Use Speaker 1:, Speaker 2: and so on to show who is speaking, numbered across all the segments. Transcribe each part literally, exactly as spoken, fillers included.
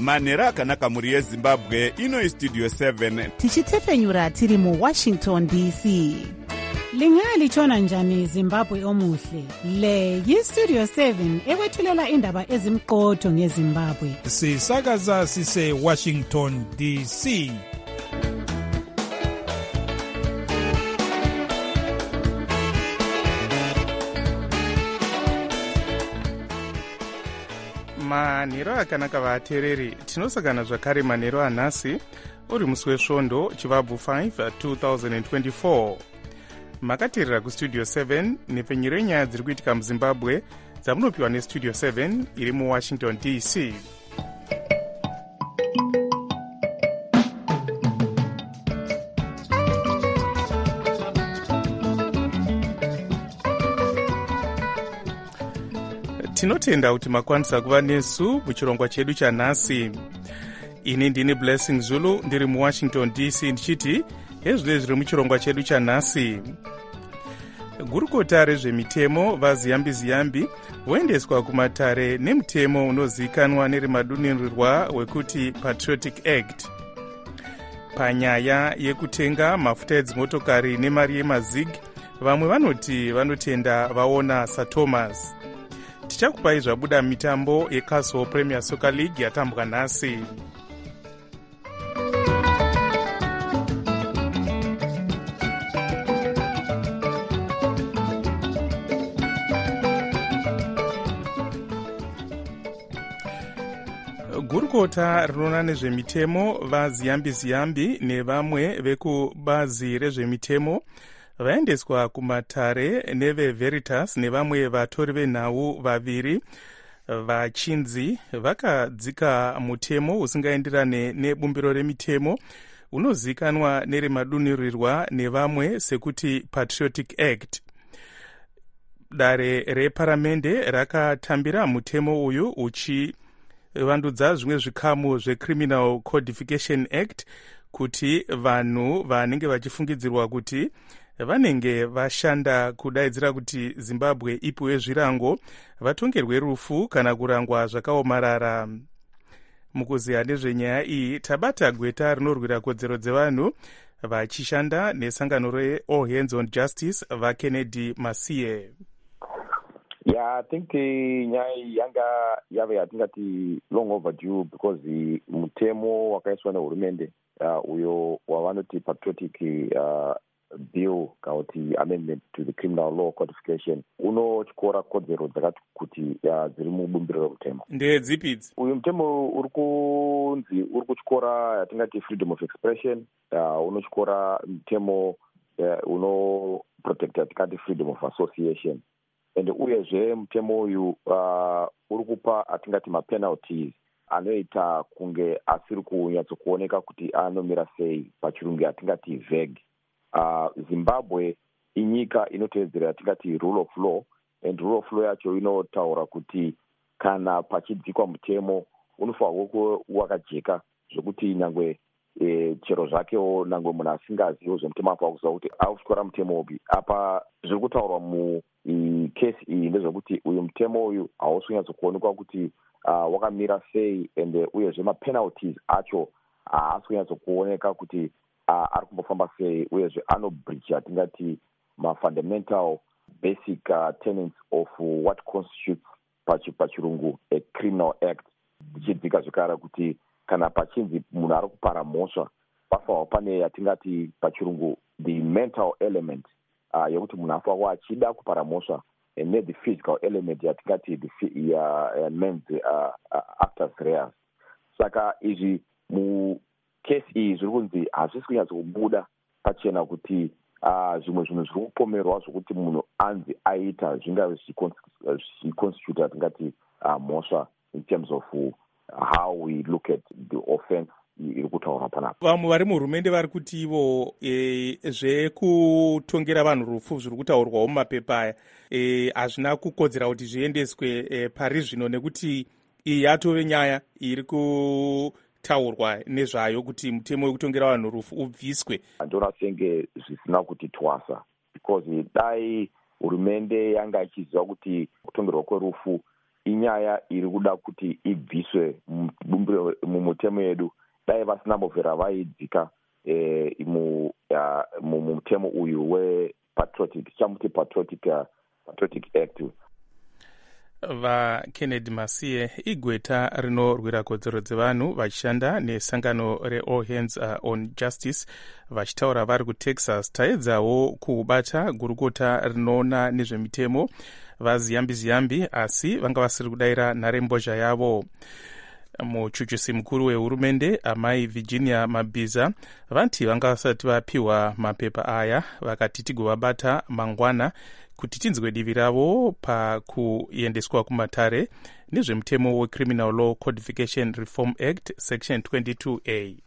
Speaker 1: manhero akanaka mhuri yezimbabwe. Ino Studio seven
Speaker 2: tichitefenyura tiri mu Washington D C. Lingalitshona njani Zimbabwe omuhle? Le yi-Studio seven ekwethulela indaba ezimqotho ngeZimbabwe.
Speaker 3: Sisakaza sise Washington D C.
Speaker 4: manhero akanaka vateereri, tinosangana zvakare manhero anhasi uri musi wesvondo chivabvu five two thousand twenty-four. Makateerera kustudio seven nepfenyuro yenyaya dziri kuitika muzimbabwe dzamunopiwa nestudio seven iri muwashington D C. Tinotenda kuti makwanisa kuva nesu muchirongwa chedu chanhasi. Ini ndini Blessing Zulu ndiri muwashington D C ndichiti hezvino zviri muchirongwa chedu chanhasi. Gurukota rezvemitemo vaziyambi ziyambi voendeswa kumatare nemutemo unozivikanwa nerimadunirirwa wekuti Patriotic Act. Panyaya yekutenga mafuta edzimotokari nemari yemazig, vamwe vanoti vanotenda vaona saThomas. Tichakupai zvabuda mitambo yeCastle Premier Soccer League yatambwa nhasi. Gurukota rinoona nezvemitemo vaziyambi ziyambi nevamwe vekubazi rezvemitemo vaendeswa kumatare neveVeritas nevamwe vatori venhau vaviri vachinzi vakadzika mutemo usingaenderane nebumbiro remitemo unozivikanwa neremadunirirwa nevamwe sekuti Patriotic Act. Dare reparamende rakatambira mutemo uyu uchi vandudza zvimwe zvikamu zveCriminal Codification Act kuti vanhu vanenge vachifungidzirwa kuti vanenge vashanda kudaidzira kuti Zimbabwe ipiwe zvirango vatongerwe rufu kana kurangwa zvakaomarara. Mukuziya nezvenyaya iyi tabata gweta rinorwira kodzero dzevanhu vachishanda nesangano reAll Hands on Justice vaKennedy Masiye.
Speaker 5: Yeah, I think uh, nyaya yanga yave yatingati long overdue because the mutemo wakaiswa nehurumende uh, uyo wavanoti Patriotic uh, bill kana kuti amendment to the criminal law codification unotyora kodzero dzakati kuti uh, dziri mubumbiro remutemo.
Speaker 4: Ndedzipi idzi?
Speaker 5: Uyu mutemo uri kunzi uri kutyora yatingati freedom of expression, uh, unotyora mutemo uh, uno protect yatingati freedom of association. And uyezve mutemo uyu uh, uri kupa atingati mapenalties anoita kunge asiri kunyatsokuoneka kuti anomira sei, pachirungu atingati vague. Uh, Zimbabwe inyika inotevedzera atingati rule of law, and rule of law yacho inotaura kuti kana pachidzikwa mutemo unofanirwa kuva wakajeka zvekuti nyangwe e, chero zvakewo nyangwe munhu asingazivi zvemutemo apa kuziva kuti akutyora mutemo upi. Apa zviri kutaurwa mu kesi iyi ndezvekuti uyu mutemo uyu hausi kunyatsokuonekwa kuti uh, wakamira sei, and uyezve mapenalties acho haasi kunyatsokuoneka kuti uh, ari kumbofamba sei, uyezve anobreach atingati mafundamental basic uh, tenets of uh, what constitutes pachirungu a criminal act. Tichidzika zvekare kuti kana pachinzi munhu ari kupara mhosva pafanirwa pane yatingati pachirungu the mental element uh, yekuti munhu afanirwa achida kupara mhosva, and the physical element yatingati the uh, men's uh, uh, actus reus. Saka izvi mukesi iyi zviri kunzi hazvisi kunyatsokubuda pachena kuti uh, zvimwe zvinhu zviri kupomerwa zvokuti munhu anzi aita zvingave zvichiconstitute atingati uh, mhosva in terms of uh, how we look at the offense iri kutaura panapa.
Speaker 4: Vamwe vari muhurumende vari kuti ivo e, zvekutongera vanhu rufu zviri kutaurwawo mumapepa aya hazvina e, kukodzera kuti zviendeswe e, pari zvino, nekuti iyi yatove nyaya iri kutaurwa nezvayo kuti mutemo wekutongera vanhu rufu ubviswe.
Speaker 5: Ndinoona senge zvisina kuti twasa, because dai hurumende yanga ichiziva kuti kutongerwa kwerufu inyaya iri kuda kuti ibviswe mumutemo yedu. Dai vasinambobvera vaidzika mumutemo uyu wepatriotic, tichamuti patriotic patriotic act.
Speaker 4: VaKennedy Masiye, igweta rinorwira kodzero dzevanhu vachishanda nesangano reAll Hands on Justice vachitaura vari kuTexas, taedzawo kubata gurukota rinoona nezvemitemo vaziyambi-ziyambi, asi vanga vasiri kudayira nharembozha yavo. Muchuchusi mukuru wehurumende amai Virginia Mabhiza vanti vanga vasati vapiwa mapepa aya, vakati tigovabata mangwana kuti tinzwe divi ravo pakuendeswa kumatare nezvemutemo weCriminal Law Codification Reform Act section twenty-two A.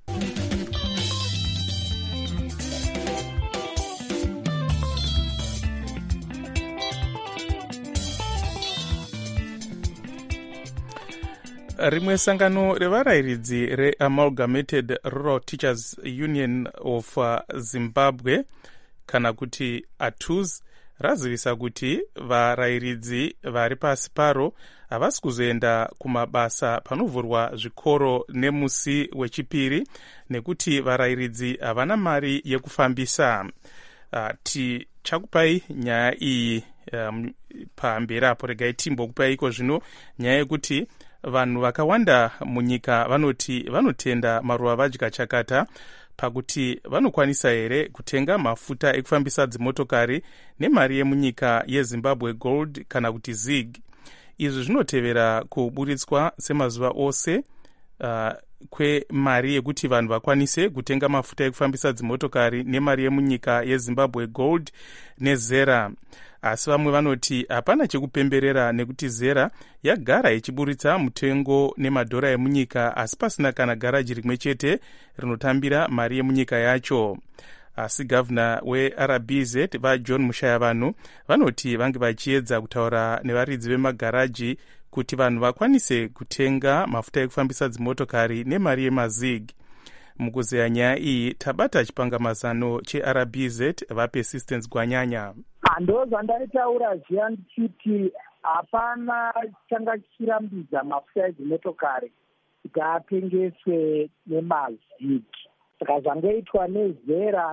Speaker 4: Rimwe sangano revarayiridzi reAmalgamated Rural Teachers Union of Zimbabwe kana kuti A T U Z razivisa kuti varayiridzi vari pasi paro havasi kuzoenda kumabasa panovhurwa zvikoro nemusi wechipiri nekuti varayiridzi havana mari yekufambisa. Uh, tichakupai nyaya iyi um, pamberi apo. Regai timbokupaiko zvino nyaya yekuti vanhu vakawanda munyika vanoti vanotenda maruva vadya chakata pakuti vanokwanisa here kutenga mafuta ekufambisa dzimotokari nemari yemunyika yeZimbabwe Gold kana kuti zig. Izvi zvinotevera kuburitswa semazuva ose uh, kwemari yekuti vanhu vakwanise kutenga mafuta ekufambisa dzimotokari nemari yemunyika yeZimbabwe Gold neZera. Asi vamwe vanoti hapana chekupemberera nekuti Zera yagara ichiburitsa mutengo nemadhora emunyika, asi pasina kana garaji rimwe chete rinotambira mari yemunyika yacho. Asi gavana weR B Z vaJohn Mushayavanhu vanoti vange vachiedza kutaura nevaridzi vemagaraji kuti vanhu vakwanise kutenga mafuta ekufambisa dzimotokari nemari yemazig. Mukuzeya nyaya iyi tabata chipangamazano cheR B Z vaPersistence Gwanyanya.
Speaker 6: Ndo zvandaitaura zviya ndichiti hapana changa chichirambidza mafuta edzimotokari kuti atengeswe nemazigi. Saka zvangoitwa neZera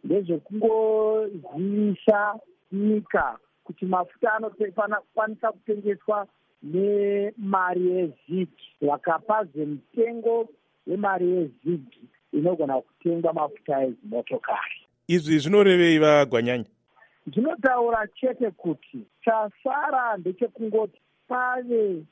Speaker 6: ndezvekungozivisa nyika kuti mafuta anokwanisa kutengeswa nemari yezigi, vakapazve mutengo wemari yezigi inogona kutengwa mafuta edzimotokari.
Speaker 4: Izvi zvinorevei vaGwanyanya?
Speaker 6: Zvinotaura chete kuti chasara ndechekungoti pave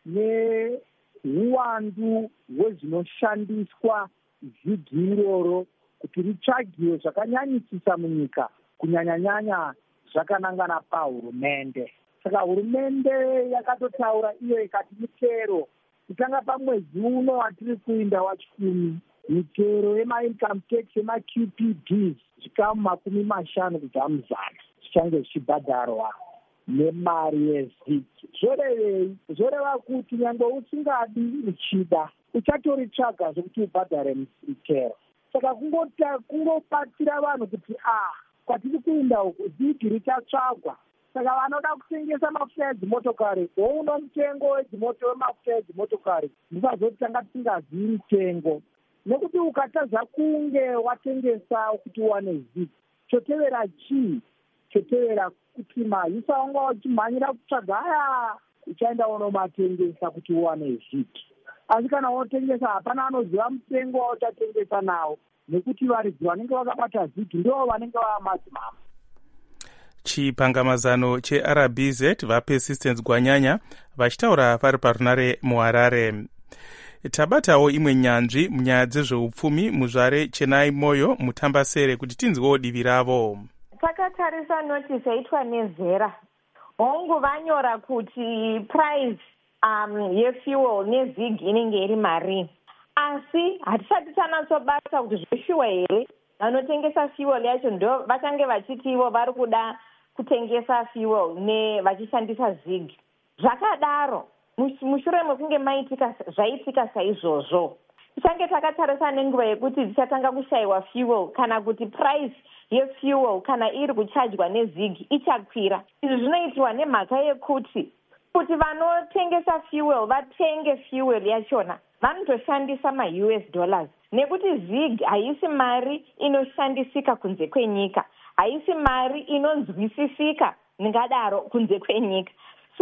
Speaker 6: neuwandu hwezvinoshandiswa zigi iroro kuti ritsvagiwe zvakanyanyisisa munyika, kunyanya-nyanya zvakanangana pahurumende. Saka hurumende yakatotaura iyo ikati mitero kutanga pamwedzi uno watiri kuinda wachikumi, mitero yemaincome tax yemaQ P Ds zvikamu makumi mashanu kubva muzana zvichange zvichibhadharwa nemari yezigi. Zvorevei? Zvoreva kuti nyangwe usingadi uchida uchatoritsvaga zvokuti ubhadhare mitero. Saka kungobatsira vanhu kuti ah, kwatiri kuinda uku zigi richatsvagwa. Saka vanoda kutengesa mafuta edzimotokari wouno mutengo wemafuta edzimotokari ndisazoti tanga tisingazivi mutengo, nekuti ukataza kunge watengesa kuti uwane zigi, chotevera chii? Chotevera kuti maisa wanga uchimhanyira kutsvaga aya uchaenda unomatengesa kuti uwane zigi. Asi kana wotengesa hapana anoziva mutengo wauchatengesa nawo, nekuti varidzi vanenge vakabata zigi ndivo vanenge vava madzimama.
Speaker 4: Chipangamazano cheR B Z vaPersistence Gwanyanya vachitaura vari parunare muHarare. Tabatawo imwe nyanzvi munyaya dzezveupfumi muzvare Chenai Moyo mutambasere kuti tinzwewo divi ravo.
Speaker 7: Takatarisa notisi yaitwa neZera. Hongu vanyora kuti price um, yefuel nezig inenge iri mari. Asi hatisati tanatsobata kuti zveshuwa here vanotengesa fuel yacho ndo vachange vachiti ivo vari kuda kutengesa fuel ne vachishandisa zig. Zvakadaro mushure mekunge maitika zvaitika saizvozvo tichange takatarisa nenguva yekuti dzichatanga kushayiwa fuel kana kuti price yefuel kana iri kuchajwa nezig ichakwira. Izvi zvinoitirwa nemhaka yekuti kuti vanotengesa fuel vatenge fuel yachona vanotoshandisa ma-U S dollars, nekuti zig haisi mari inoshandisika kunze kwenyika, haisi mari inonzwisisika ningadaro kunze kwenyika. So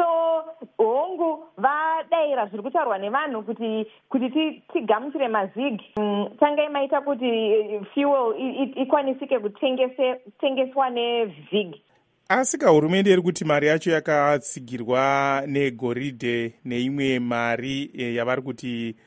Speaker 7: hongu vadaira zviri kutaurwa nevanhu kuti kuti tigamuchire mazig mm, tangai maita kuti fuel ikwanisike kutengeswa nevig.
Speaker 4: Asi ka hurumende iri kuti mari yacho yakatsigirwa negoridhe neimwe mari e, yavari kuti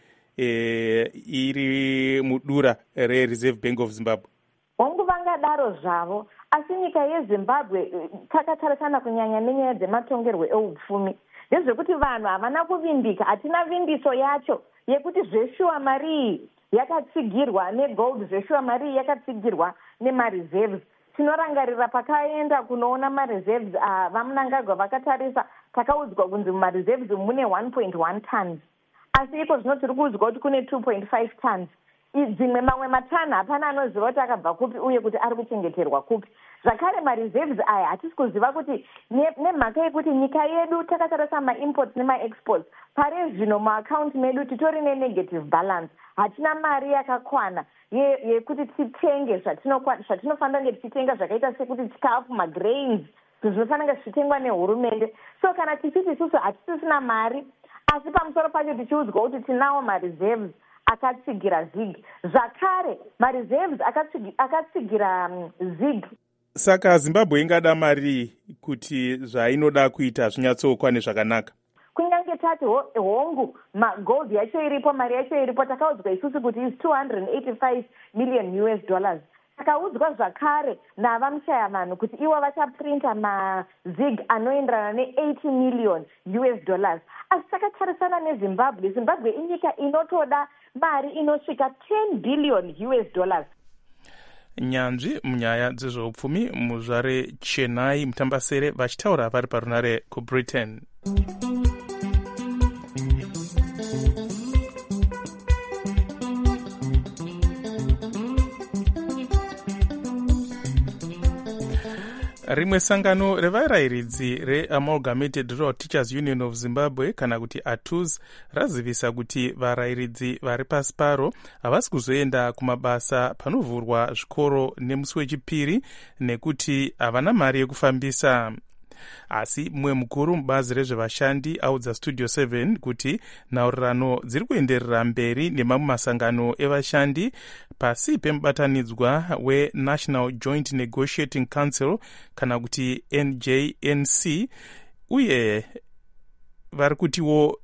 Speaker 4: e, iri mudura reReserve Bank of Zimbabwe.
Speaker 7: Hongu vangadaro zvavo, asi nyika yeZimbabwe takatarisana kunyanya nenyaya dzematongerwo eupfumi ndezvekuti vanhu havana kuvimbika, hatina vimbiso yacho yekuti zveshuwa mari iyi yakatsigirwa negold, zveshuwa mari iyi yakatsigirwa nemareserves. Tinorangarira pakaenda kunoona mareserves uh, vamunangagwa vakatarisa takaudzwa kunzi mumareserves mune one point one tons, asi iko zvino tiri kuudzwa kuti kune two point five tons. Dzimwe mamwe matani hapana anoziva kuti akabva kupi uye kuti ari kuchengeterwa kupi. Zvakare mareserves aya hatisi kuziva kuti nemhaka yekuti nyika yedu takatarisa maimports nemaexports, pari zvino muaccount medu titori nenegative balance, hatina mari yakakwana yekuti titenge zvatinofanira kunge tichitenga zvakaita sekuti chikafu, magrains, zvinofanira kunge zvichitengwa nehurumende. So kana tichiti isusu hatisisina mari, asi pamusoro pacho tichiudzwa kuti tinawo mareserves akatsigira zig, zvakare mareserves akatsigira um, zig.
Speaker 4: Saka Zimbabwe ingada mari kuti zvainoda kuita zvinyatsokwane zvakanaka.
Speaker 7: Kunyange tati hongu magold yacho iripo, mari yacho iripo, takaudzwa isusu kuti is two hundred eighty-five million U S dollars. Takaudzwa zvakare navamushaya vanhu kuti ivo vachaprinta mazig anoenderana ne-eighty million U S dollars. Asi takatarisana neZimbabwe, Zimbabwe inyika inotoda mari inosvika ten billion U S dollars.
Speaker 4: Nyanzvi munyaya dzezveupfumi muzvare Chennai Mutambasere vachitaura vari parunare kuBritain. Rimwe sangano revarayiridzi reAmalgamated Rural Teachers Union of Zimbabwe kana kuti A T U Z razivisa kuti varayiridzi vari pasi paro havasi kuzoenda kumabasa panovhurwa zvikoro nemusi wechipiri nekuti havana mari yekufambisa. Asi mumwe mukuru mubazi rezvevashandi audza Studio seven kuti nhaurirano dziri kuenderera mberi nemamwe masangano evashandi pasi pemubatanidzwa weNational Joint Negotiating Council kana kuti N J N C, uye vari kutiwo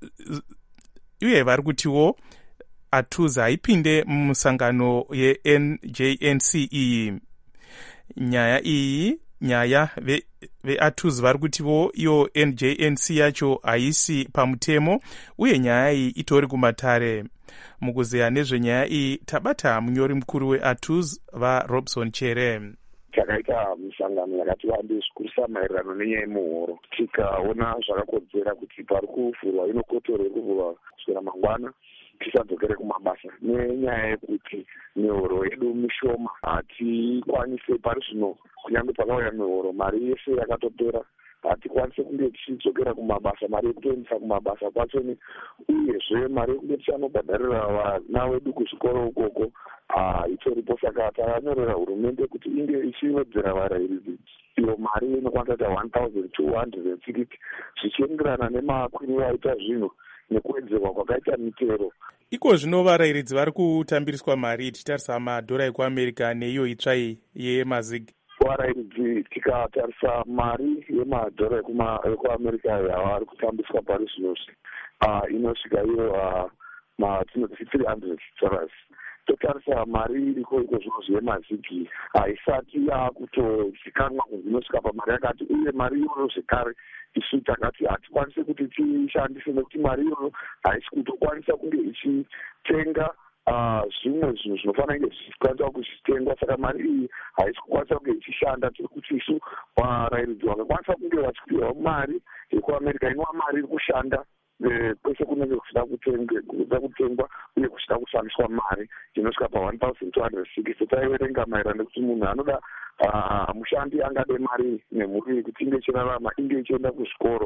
Speaker 4: uye vari kutiwo A T U Z haipinde mumusangano yeN J N C iyi. Nyaya iyi nyaya ve veA T U Z vari kutiwo iyo N J N C yacho haisi pamutemo uye nyaya iyi itori kumatare. Mukuzeya nezvenyaya iyi tabata munyori mukuru weA T U Z vaRobson Chere.
Speaker 8: Takaita misangano yakati wande zvikurisa maererano nenyaya yemuhoro, tikaona zvakakodzera kuti pari kuvhurwa inokotori yekuvhurwa kuswera mangwana tisadzokere kumabasa nenyaya yekuti mihoro yedu mishoma, hatikwanise pari zvino kunyange pakauya mihoro mari yese yakatopera, hatikwanise kunge tichidzokera kumabasa, mari yekutoendesa kumabasa kwachoni, uyezve mari yekunge tichanobhadharira vana vedu kuzvikoro ukoko itoripo. Saka takanyorera hurumende kuti inge ichiwedzera varayiridzi iyo mari inokwanisa kuita one thousand two hundred sixty zvichienderana nemakwiriro aita zvino nekuwedzerwa kwakaita mitero.
Speaker 4: Iko zvino varayiridzi vari kutambiriswa mari tichitarisa madhora ekuAmerica neiyo itsvai yemazig.
Speaker 8: Varayiridzi tikatarisa mari yemadhora ekuAmerica yavari kutambiswa pari zvinozvi inosvika iyo matinoti three hundred dollars. Totarisa mari iriko iko zvinozvi yemazigi haisati yakutozikanwa kunzi inosvika pamari yakati, uye mari iyoyo zvekare isu takati hatikwanise kuti tishandise nekuti mari iyoyo haisi kutokwanisa kunge ichitenga zvimwe zvinhu zvinofanira kunge zvichikwanisa kuchitengwa. Saka mari iyi haisi kukwanisa kunge ichishanda. Tiri kuti isu varayiridzi vangakwanisa kunge vachipiwa mari yekuAmerica inova mari iri kushanda kwese kunenge kuchida kutengwa uye kuchida kushandiswa mari inosvika pa one thousand two hundred sixty. Taiverenga maererano nekuti munhu anoda mushandi angade mari nemhuri kuti inge ichirarama, inge ichienda kuzvikoro,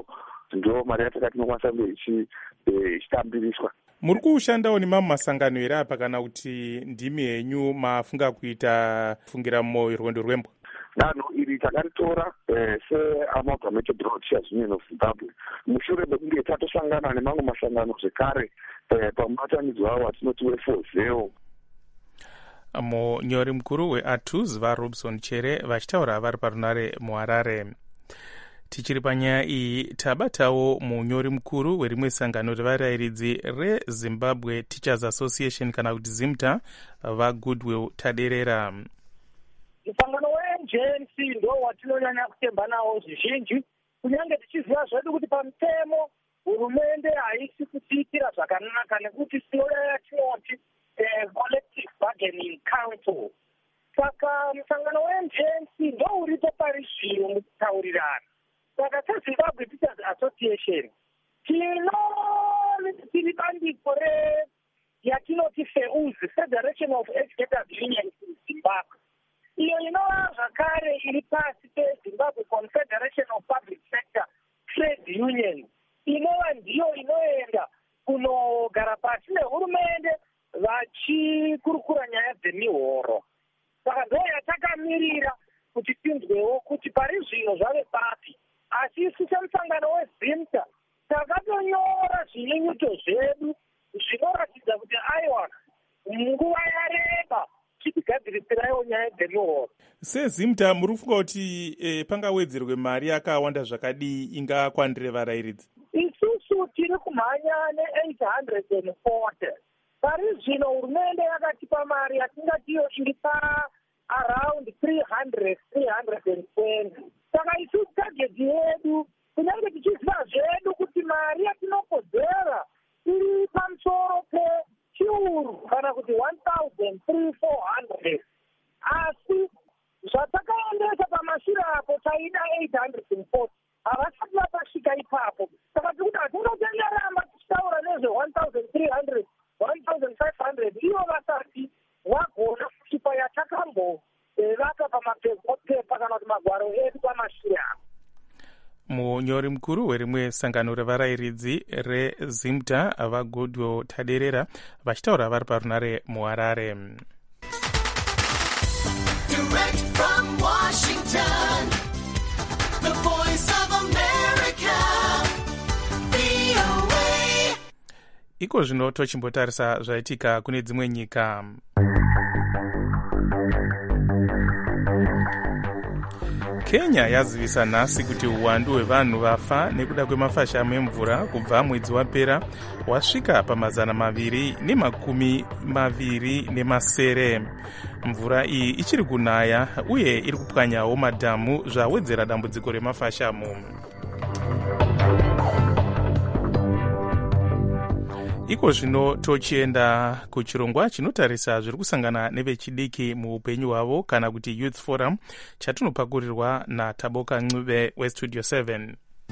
Speaker 8: ndo mari yatakati inokwanisa kunge ichitambiriswa.
Speaker 4: Muri kushandawo nemamwe masangano here apa kana kuti ndimi henyu mafunga kuita fungira murwendo rwembwa?
Speaker 8: Danho iri takaritora seamalgamated roadshers union of Zimbabwe mushure mekunge tatosangana nemamwe masangano zvekare pamubatanidzo wavo watinoti wefozeo.
Speaker 4: Munyori mukuru weATUZ vaRobson Chere vachitaura vari parunare muHarare. Tichiri panyaya iyi tabatawo munyori mukuru werimwe sangano revarayiridzi reZimbabwe Teachers Association kana kuti ZIMTA vaGoodwill Taderera.
Speaker 6: Musangano weN J N C ndo watinonyanya kutemba nawo zvizhinji, kunyange tichiziva zvedu kuti pamutemo hurumende haisi kutiitira zvakanaka nekuti sinoya yatinoti collective bargaining council. Saka musangano weN J N C ndo uripo pari zvino mukutaurirana. Saka seZimbabwe Teachers Association tino tiri bandiko yatinoti FEUZ, Federation of Educators Unions in Zimbabwe, iyo inova zvakare iri pasi peZimbabwe Confederation of Public Sector Trade Unions, inova ndiyo inoenda kunogara pasi nehurumende vachikurukura nyaya dzemihoro. Saka ndo yatakamirira kuti tinzwewo kuti pari zvino zvave papi. Asi isu semusangano weZIMTA takatonyora zvinyunyuto zvedu zvinoratidza kuti aiwa nguva yareba tichigadzirisirawo nyaya dzemihoro.
Speaker 4: SeZIMTA muri kufunga kuti e, pangawedzerwe mari yakawanda zvakadii ingakwandire varayiridzi?
Speaker 6: Isusu tiri kumhanya ne-eight hundred forty. Pari zvino hurumende yakatipa mari yatingatiyo iri pa around three hundred, three hundred twenty. Saka isu target yedu kunyange tichiziva zvedu kuti mari yatinokodzera iri pamusoro pechiuru kana kuti one thousand three four hundred. Asi zvatakaendesa pamashure apo taida eight hundred forty havasati vapasvika ipapo. Saka tiri kuti hatingotenderamba tichitaura nezve one thousand three hundred, one thousand five hundred ivo vasati vagona kusvipa yatakambo vaka pamapepa kana kuti magwaro edu pamashure apo.
Speaker 4: Munyori mukuru werimwe sangano revarayiridzi reZIMTA vaGoodwill Taderera vachitaura vari parunare muHarare.
Speaker 9: Direct from Washington, the voice of America, V O A.
Speaker 4: Iko zvino tochimbotarisa zvaitika kune dzimwe nyika. Kenya yazivisa nhasi kuti uwandu hwevanhu vafa nekuda kwemafashamo emvura kubva mwedzi wapera wasvika pamazana maviri nemakumi maviri nemasere. Mvura iyi ichiri kunaya uye iri kupwanyawo madhamu zvawedzera dambudziko remafashamo. Iko zvino tochienda kuchirongwa chinotarisa zviri kusangana nevechidiki muupenyu hwavo kana kuti Youth Forum chatinopakurirwa naTaboka Ncube weStudio seven.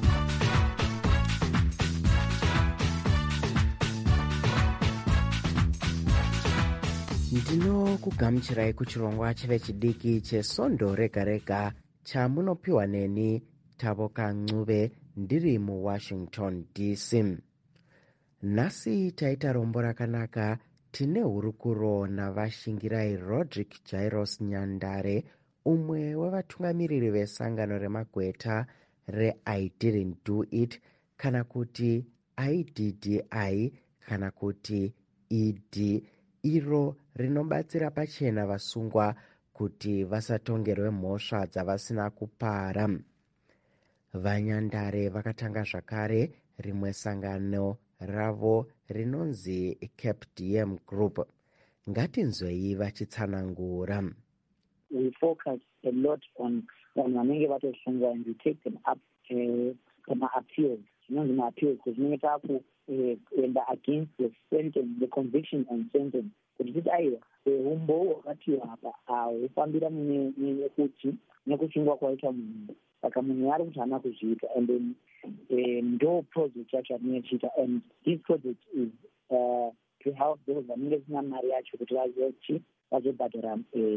Speaker 10: Ndinokugamuchirai kuchirongwa chevechidiki cheSondo Rega Rega chamunopiwa neni Taboka Ncube ndiri muWashington D C. Nhasi taita rombo rakanaka tine hurukuro navashingirai Rodrick Jairos Nyandare, umwe wevatungamiriri vesangano remagweta reI Didn't Do It kana kuti I D D I kana kuti E D, iro rinobatsira pachena vasungwa kuti vasatongerwe mhosva dzavasina kupara. Vanyandare vakatanga zvakare rimwe sangano ravo rinonzi Cape D M Group. Ngatinzwei vachitsanangura.
Speaker 6: We focus a lot on on vanenge vatosungwa and we take them up kana uh, appeals. Zvinonzi ma-appeals because tinenge takuenda uh, against the sentence, the conviction and sentence. Kuti titi aiwa umbo hwakatiwa apa hufambira nekuti nekusungwa kwaita munhu. Saka munhu ari kuti hana kuzviita and then ndo project yacho atinochiita and this project is uh, to help those vanenge sina mari yacho kuti vazochi vazobhadhara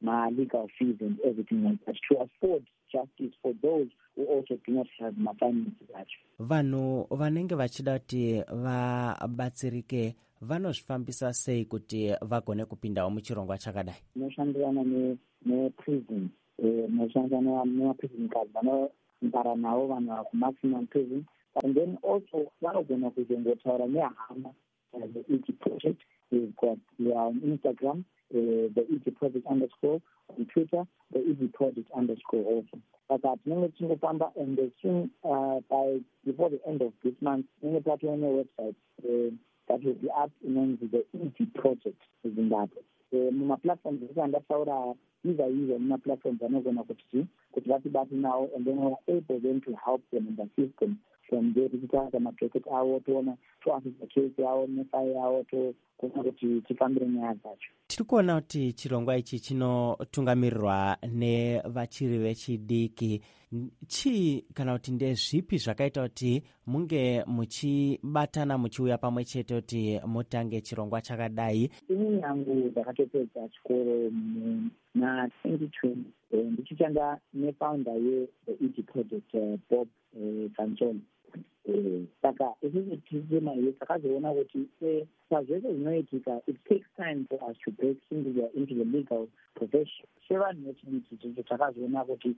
Speaker 6: ma-legal fees and everything like that, to afford justice for those who also do not have mafinances acho.
Speaker 10: vanhu vanenge vachida kuti vabatsirike vanozvifambisa sei kuti vagone kupindawo muchirongwa chakadai?
Speaker 6: Tinoshandirana neprison, tinoshandirana nemaprison card vanogara navo vanhu vakumaximum prison, and then also vanogona kuzongotaura nehama the E G project. We've got we are on Instagram, uh, the E G project underscore, on Twitter, the E G project underscore also. But at Ningopamba, and the soon uh, by before the end of this month, Ningopamba on your website uh, that will be up in the E G project in that. Muma platforms ndataura user user muma platforms vanogona kuti kuti vatibate nawo, and then we are able then to help them in the system from there tichitsvaka maproject avo toona toafisa case yavo nefai yavo tokuona kuti tifambire nyaya dzacho.
Speaker 10: Tiri kuona kuti chirongwa ichi chinotungamirirwa nevachiri vechidiki. Chii kana kuti ndezvipi zvakaita kuti munge muchibatana muchiuya pamwe chete kuti mutange chirongwa chakadai?
Speaker 6: Ini yangu ndakatopedza chikoro na twenty twenty ndichichanda nefounder ye-E G project Bob Kanchoni. Saka isisi tizima ye takazoona kuti pazvese zvinoitika it takes time for us to break into the, into the legal profession. Sevanhu vechidiki takazoona kuti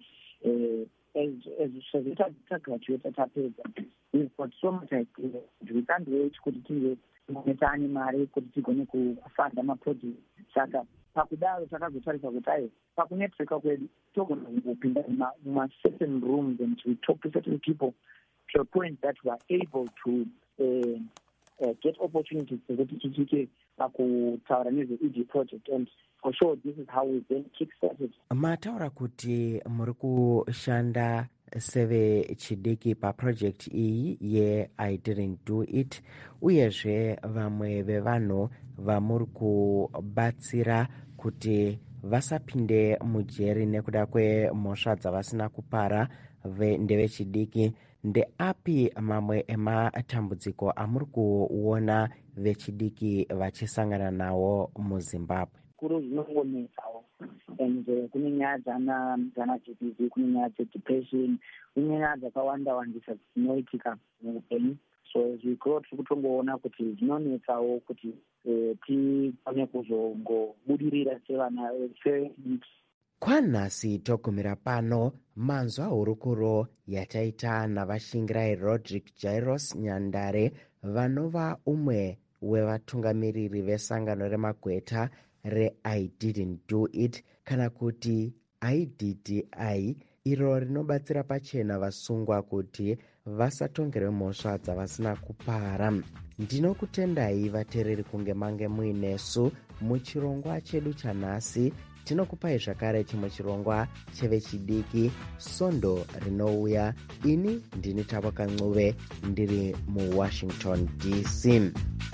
Speaker 6: tagraduate tapedza, we've got so much idea we can't wait kuti tive monetani mari kuti tigone kufanda maproject. Saka pakudaro takazotarisa kuti ayo pakunetworka kwedu togona kupinda muma-certain rooms and we talk to certain people to a point that we are able to uh, uh, get opportunities kuti tichike pakutaura nezve-E G project, and for sure this is how we then kick-started.
Speaker 10: Mataura kuti muri kushanda sevechidiki paproject iyi ye I didn't do it, uyezve vamwe vevanhu vamuri kubatsira kuti vasapinde mujeri nekuda kwemhosva dzavasina kupara ndevechidiki. Ndeapi mamwe ematambudziko amuri kuona vechidiki vachisangana nawo muZimbabwe?
Speaker 6: Kuro zvinongonesawo, and uh, kune nyaya dzana dzana G B V, kune nyaya dzedepression, kune nyaya dzakawanda wandisa dzinoitika muupenyu. So as we grow tiri kutongoona kuti zvinonesawo kuti tikone kuzongobudirira sevana sevechidiki.
Speaker 10: Kwanhasi togumira pano manzwa hurukuro yataita navashingirai Rodrick Jairos Nyandare vanova umwe wevatungamiriri vesangano remagweta re-I didn't do it, kana kuti I D D I, iro rinobatsira pachena vasungwa kuti vasatongerwe mhosva dzavasina kupara. Ndinokutendai vateereri kunge mange muinesu muchirongwa chedu chanhasi. Tinokupai zvakare chimwe chirongwa chevechidiki Sondo rinouya. Ini ndini Tabo Kancuve ndiri muWashington D C.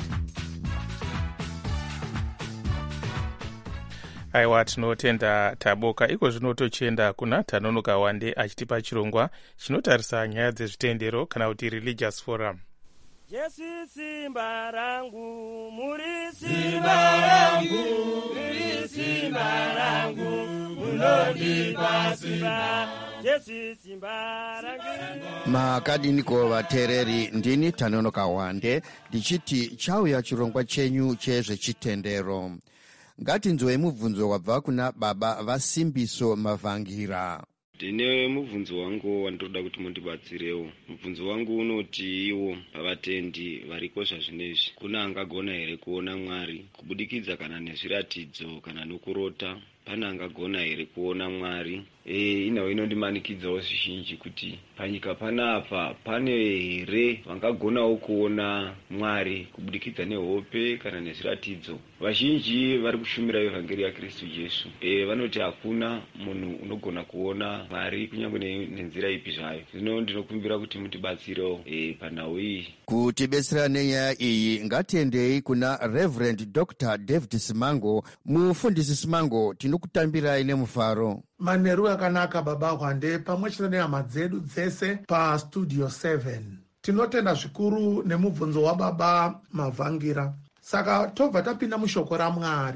Speaker 4: Aiwa, tinotenda Taboka. Iko zvino tochienda kuna Tanonoka Wande achitipa chirongwa chinotarisa nyaya dzezvitendero kana kuti religious forum.
Speaker 11: Jesu simba rangu, muri simba rangu, muri simba rangu, munondipa simba, Jesu simba rangu.
Speaker 12: Makadiniko vateereri, ndini Tanonoka Wande ndichiti chauya chirongwa chenyu chezvechitendero. Ngatinzwe mubvunzo wabva kuna baba Vasimbiso Mavhangira.
Speaker 13: Ndine mubvunzo wangu wandoda kuti mundibatsirewo. Mubvunzo wangu unoti iwo pavatendi variko zvazvinezvi kuna angagona here kuona Mwari kubudikidza kana nezviratidzo kana nokurota? Pana angagona here kuona Mwari? E, inawo inondimanikidzawo zvizhinji kuti panyika panapa pane here vangagonawo kuona Mwari kubudikidza nehope kana nezviratidzo? Vazhinji vari kushumira evhangeri yaKristu Jesu e, vanoti hakuna munhu unogona kuona Mwari kunyange nenzira ipi zvayo. Zvino ndinokumbira kuti mutibatsirewo e, panhau iyi.
Speaker 12: Kutibetsera nenyaya iyi ngatiendei kuna Reverend Doctor David Simango. Mufundisi Simango, tinokutambirai nemufaro.
Speaker 14: Manheru akanaka baba Wande pamwe chete nehama dzedu dzese pastudio seven. Tinotenda zvikuru nemubvunzo wababa Mavhangira. Saka tobva tapinda mushoko raMwari.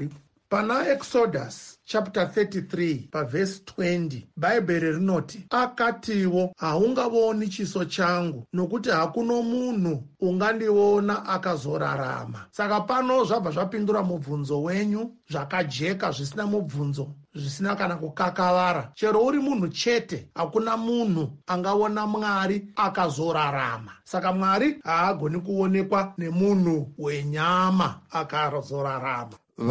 Speaker 14: pana exodus chapter thirty-three pavhesi twenty bhaibheri rinoti, akatiwo haungavoni chiso changu nokuti hakuno munhu ungandiona akazorarama. Saka pano zvabva zvapindura mubvunzo wenyu zvakajeka, zvisina mubvunzo, zvisina kana kukakavara. Chero uri munhu chete, hakuna munhu angaona Mwari akazorarama. Saka Mwari haagoni kuonekwa nemunhu wenyama akazorarama.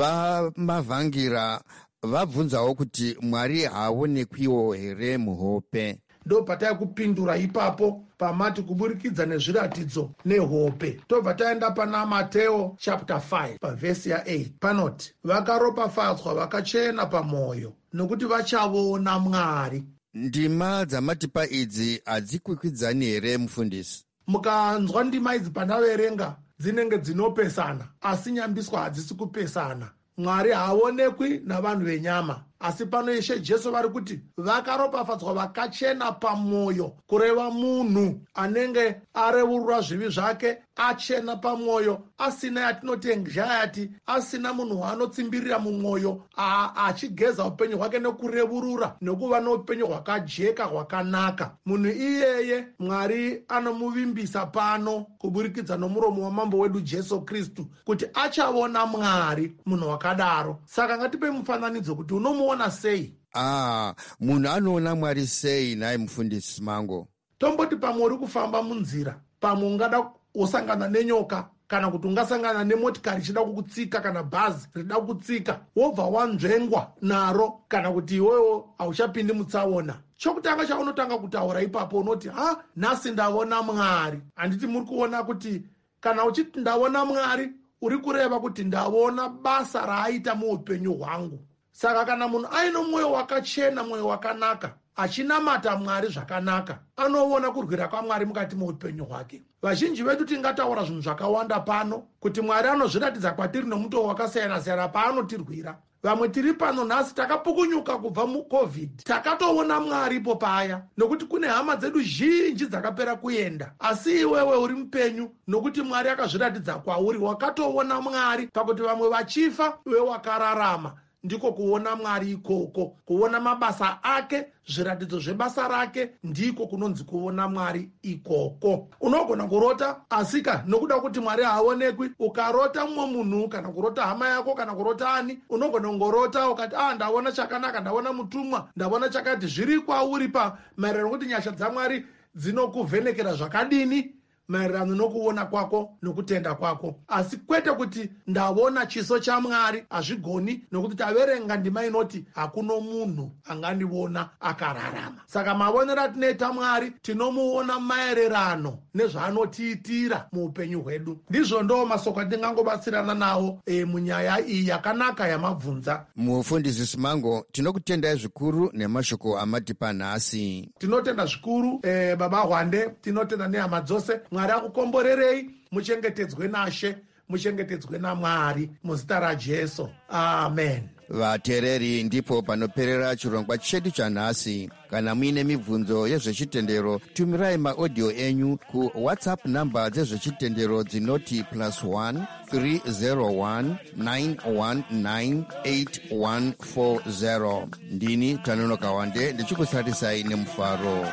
Speaker 12: Vamavhangira vabvunzawo kuti Mwari haaonekwiwo here muhope.
Speaker 14: Ndo patai kupindura ipapo pamati kuburikidza nezviratidzo nehope. Tobva taenda pana Mateo chapter five pavhesi ya-eight panoti, vakaropafadzwa vakachena pamwoyo nokuti vachavoona Mwari.
Speaker 12: Ndima dzamatipa idzi hadzikwikwidzani here mufundisi?
Speaker 14: Mukanzwa ndima idzi pandaverenga dzinenge dzinopesana, asi nyambiswa hadzisi kupesana. Mwari haaonekwi navanhu venyama, asi pano Ishe Jesu vari kuti vakaropafadzwa vakachena pamwoyo, kureva munhu anenge arevurura zvivi zvake achena pamwoyo, asina yatinoti anxiety, asina munhu waanotsimbirira mumwoyo, achigeza upenyu hwake nekurevurura nekuva noupenyu hwakajeka hwakanaka. Munhu iyeye Mwari anomuvimbisa pano kuburikidza nomuromo wamambo wedu Jesu Kristu kuti achavona Mwari munhu wakadaro. Saka ngatipe mufananidzo kuti unomuona sei?
Speaker 12: Ah, munhu anoona Mwari sei naye mufundisi Mango?
Speaker 14: Tomboti pamwe uri kufamba munzira, pamwe ungada usangana nenyoka, kana kuti ungasangana nemotikari ichida kukutsika, kana bhazi rida kukutsika, wobva wanzvengwa naro, kana kuti iwewo hauchapindi mutsaona. Chokutanga chaunotanga kutaura ipapo unoti, ha, nhasi ndavona Mwari. Handiti muri kuona kuti kana uchiti ndavona Mwari, uri kureva kuti ndavona basa raaita muupenyu hwangu. Saka kana munhu aino mwoyo wakachena, mwoyo wakanaka, achinamata Mwari zvakanaka, anoona kurwira kwaMwari mukati muupenyu hwake. Vazhinji vedu tingataura zvinhu zvakawanda pano kuti Mwari anozviratidza kwatiri nomutoo wakasiyana-siyana paanotirwira. Vamwe tiri pano nhasi takapukunyuka kubva mucovid, takatoona Mwari ipo paya, nokuti kune hama dzedu zhinji dzakapera kuenda. Asi iwewe uri mupenyu nokuti Mwari akazviratidza kwauri, wakatoona Mwari pakuti vamwe vachifa iwe wakararama. Ndiko kuona Mwari ikoko, kuona mabasa ake, zviratidzo zvebasa rake, ndiko kunonzi kuona Mwari ikoko. Unogona kurota asika nokuda kuti Mwari haaonekwi, ukarota mumwe munhu kana kurota hama yako kana kurota ani, unogona ngorota ukati ah ndaona chakanaka, ndaona mutumwa, ndaona chakati, zviri kwauri pa maererano kuti nyasha dzaMwari dzinokuvhenekera zvakadini maererano nokuona kwako nokutenda kwako. Asi kwete kuti ndavona chiso chaMwari, hazvigoni, nokuti taverenga ndima inoti hakuno munhu angandiona akararama. Saka mavonero atinoita Mwari tinomuona maererano nezvaanotiitira muupenyu hwedu. Ndizvo ndo masoko atingangobatsirana nawo e, munyaya iyi yakanaka yamabvunza.
Speaker 12: Mufundisi Simango, tinokutendai zvikuru nemashoko amatipa nhasi.
Speaker 14: Tinotenda zvikuru e, baba Hwande, tinotenda nehama dzose. Mwari akukomborerei, muchengetedzwe naShe, muchengetedzwe naMwari muzita raJesu. Amen.
Speaker 12: Vateereri, ndipo panoperera chirongwa chedu chanhasi. Kana muine mibvunzo yezvechitendero, tumirai maaudio enyu ku WhatsApp namba dzezvechitendero dzinoti plus one three zero one nine one nine eight one four zero. Ndini Tanonoka Wande ndichikusarisai nemufaro.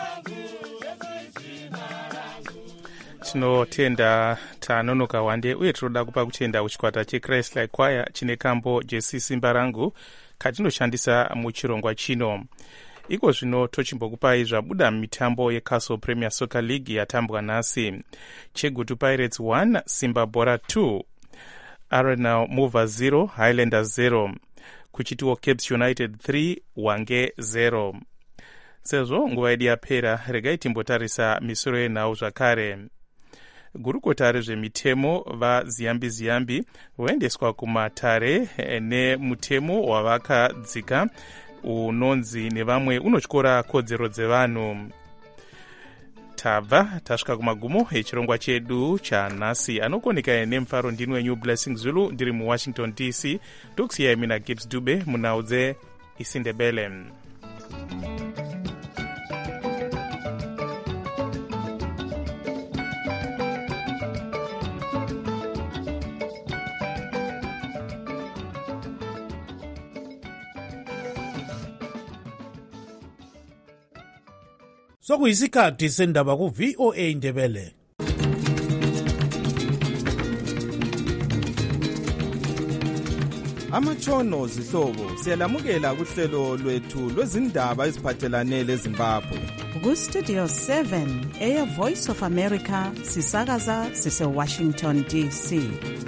Speaker 4: Tinotenda Tanonoka Wande uye tinoda kupa kutenda kuchikwata cheChrist Like Choir chine kambo Jesu Simba Rangu katinoshandisa muchirongwa chino. Iko zvino tochimbokupai zvabuda mitambo yeCastle Premier Soccer League yatambwa nhasi. Chegutu Pirates one, Simba Bora two, Arsenal Mover zero, Highlanders zero, kuchitiwo Caps United three, Wange zero. Sezvo nguva yedu yapera, regai timbotarisa misoro yenhau zvakare. Gurukota rezvemitemo vaZiyambi Ziyambi voendeswa kumatare nemutemo wavakadzika unonzi nevamwe unotyora kodzero dzevanhu. Tabva tasvika kumagumo echirongwa chedu chanhasi. Anokoneka nemufaro ndini wenyu Blessing Zulu, ndiri muWashington D C. Tokusiyai mina Gibbs Dube munhau dzeIsindebele.
Speaker 3: sokuyisikhathi sendaba ku-V O A Ndebele.
Speaker 15: Amatshono zihlobo siyalamukela kuhlelo lwethu lwezindaba eziphathelane leZimbabwe.
Speaker 16: Ku-Studio seven eya Voice of America sisakaza sise-Washington D C.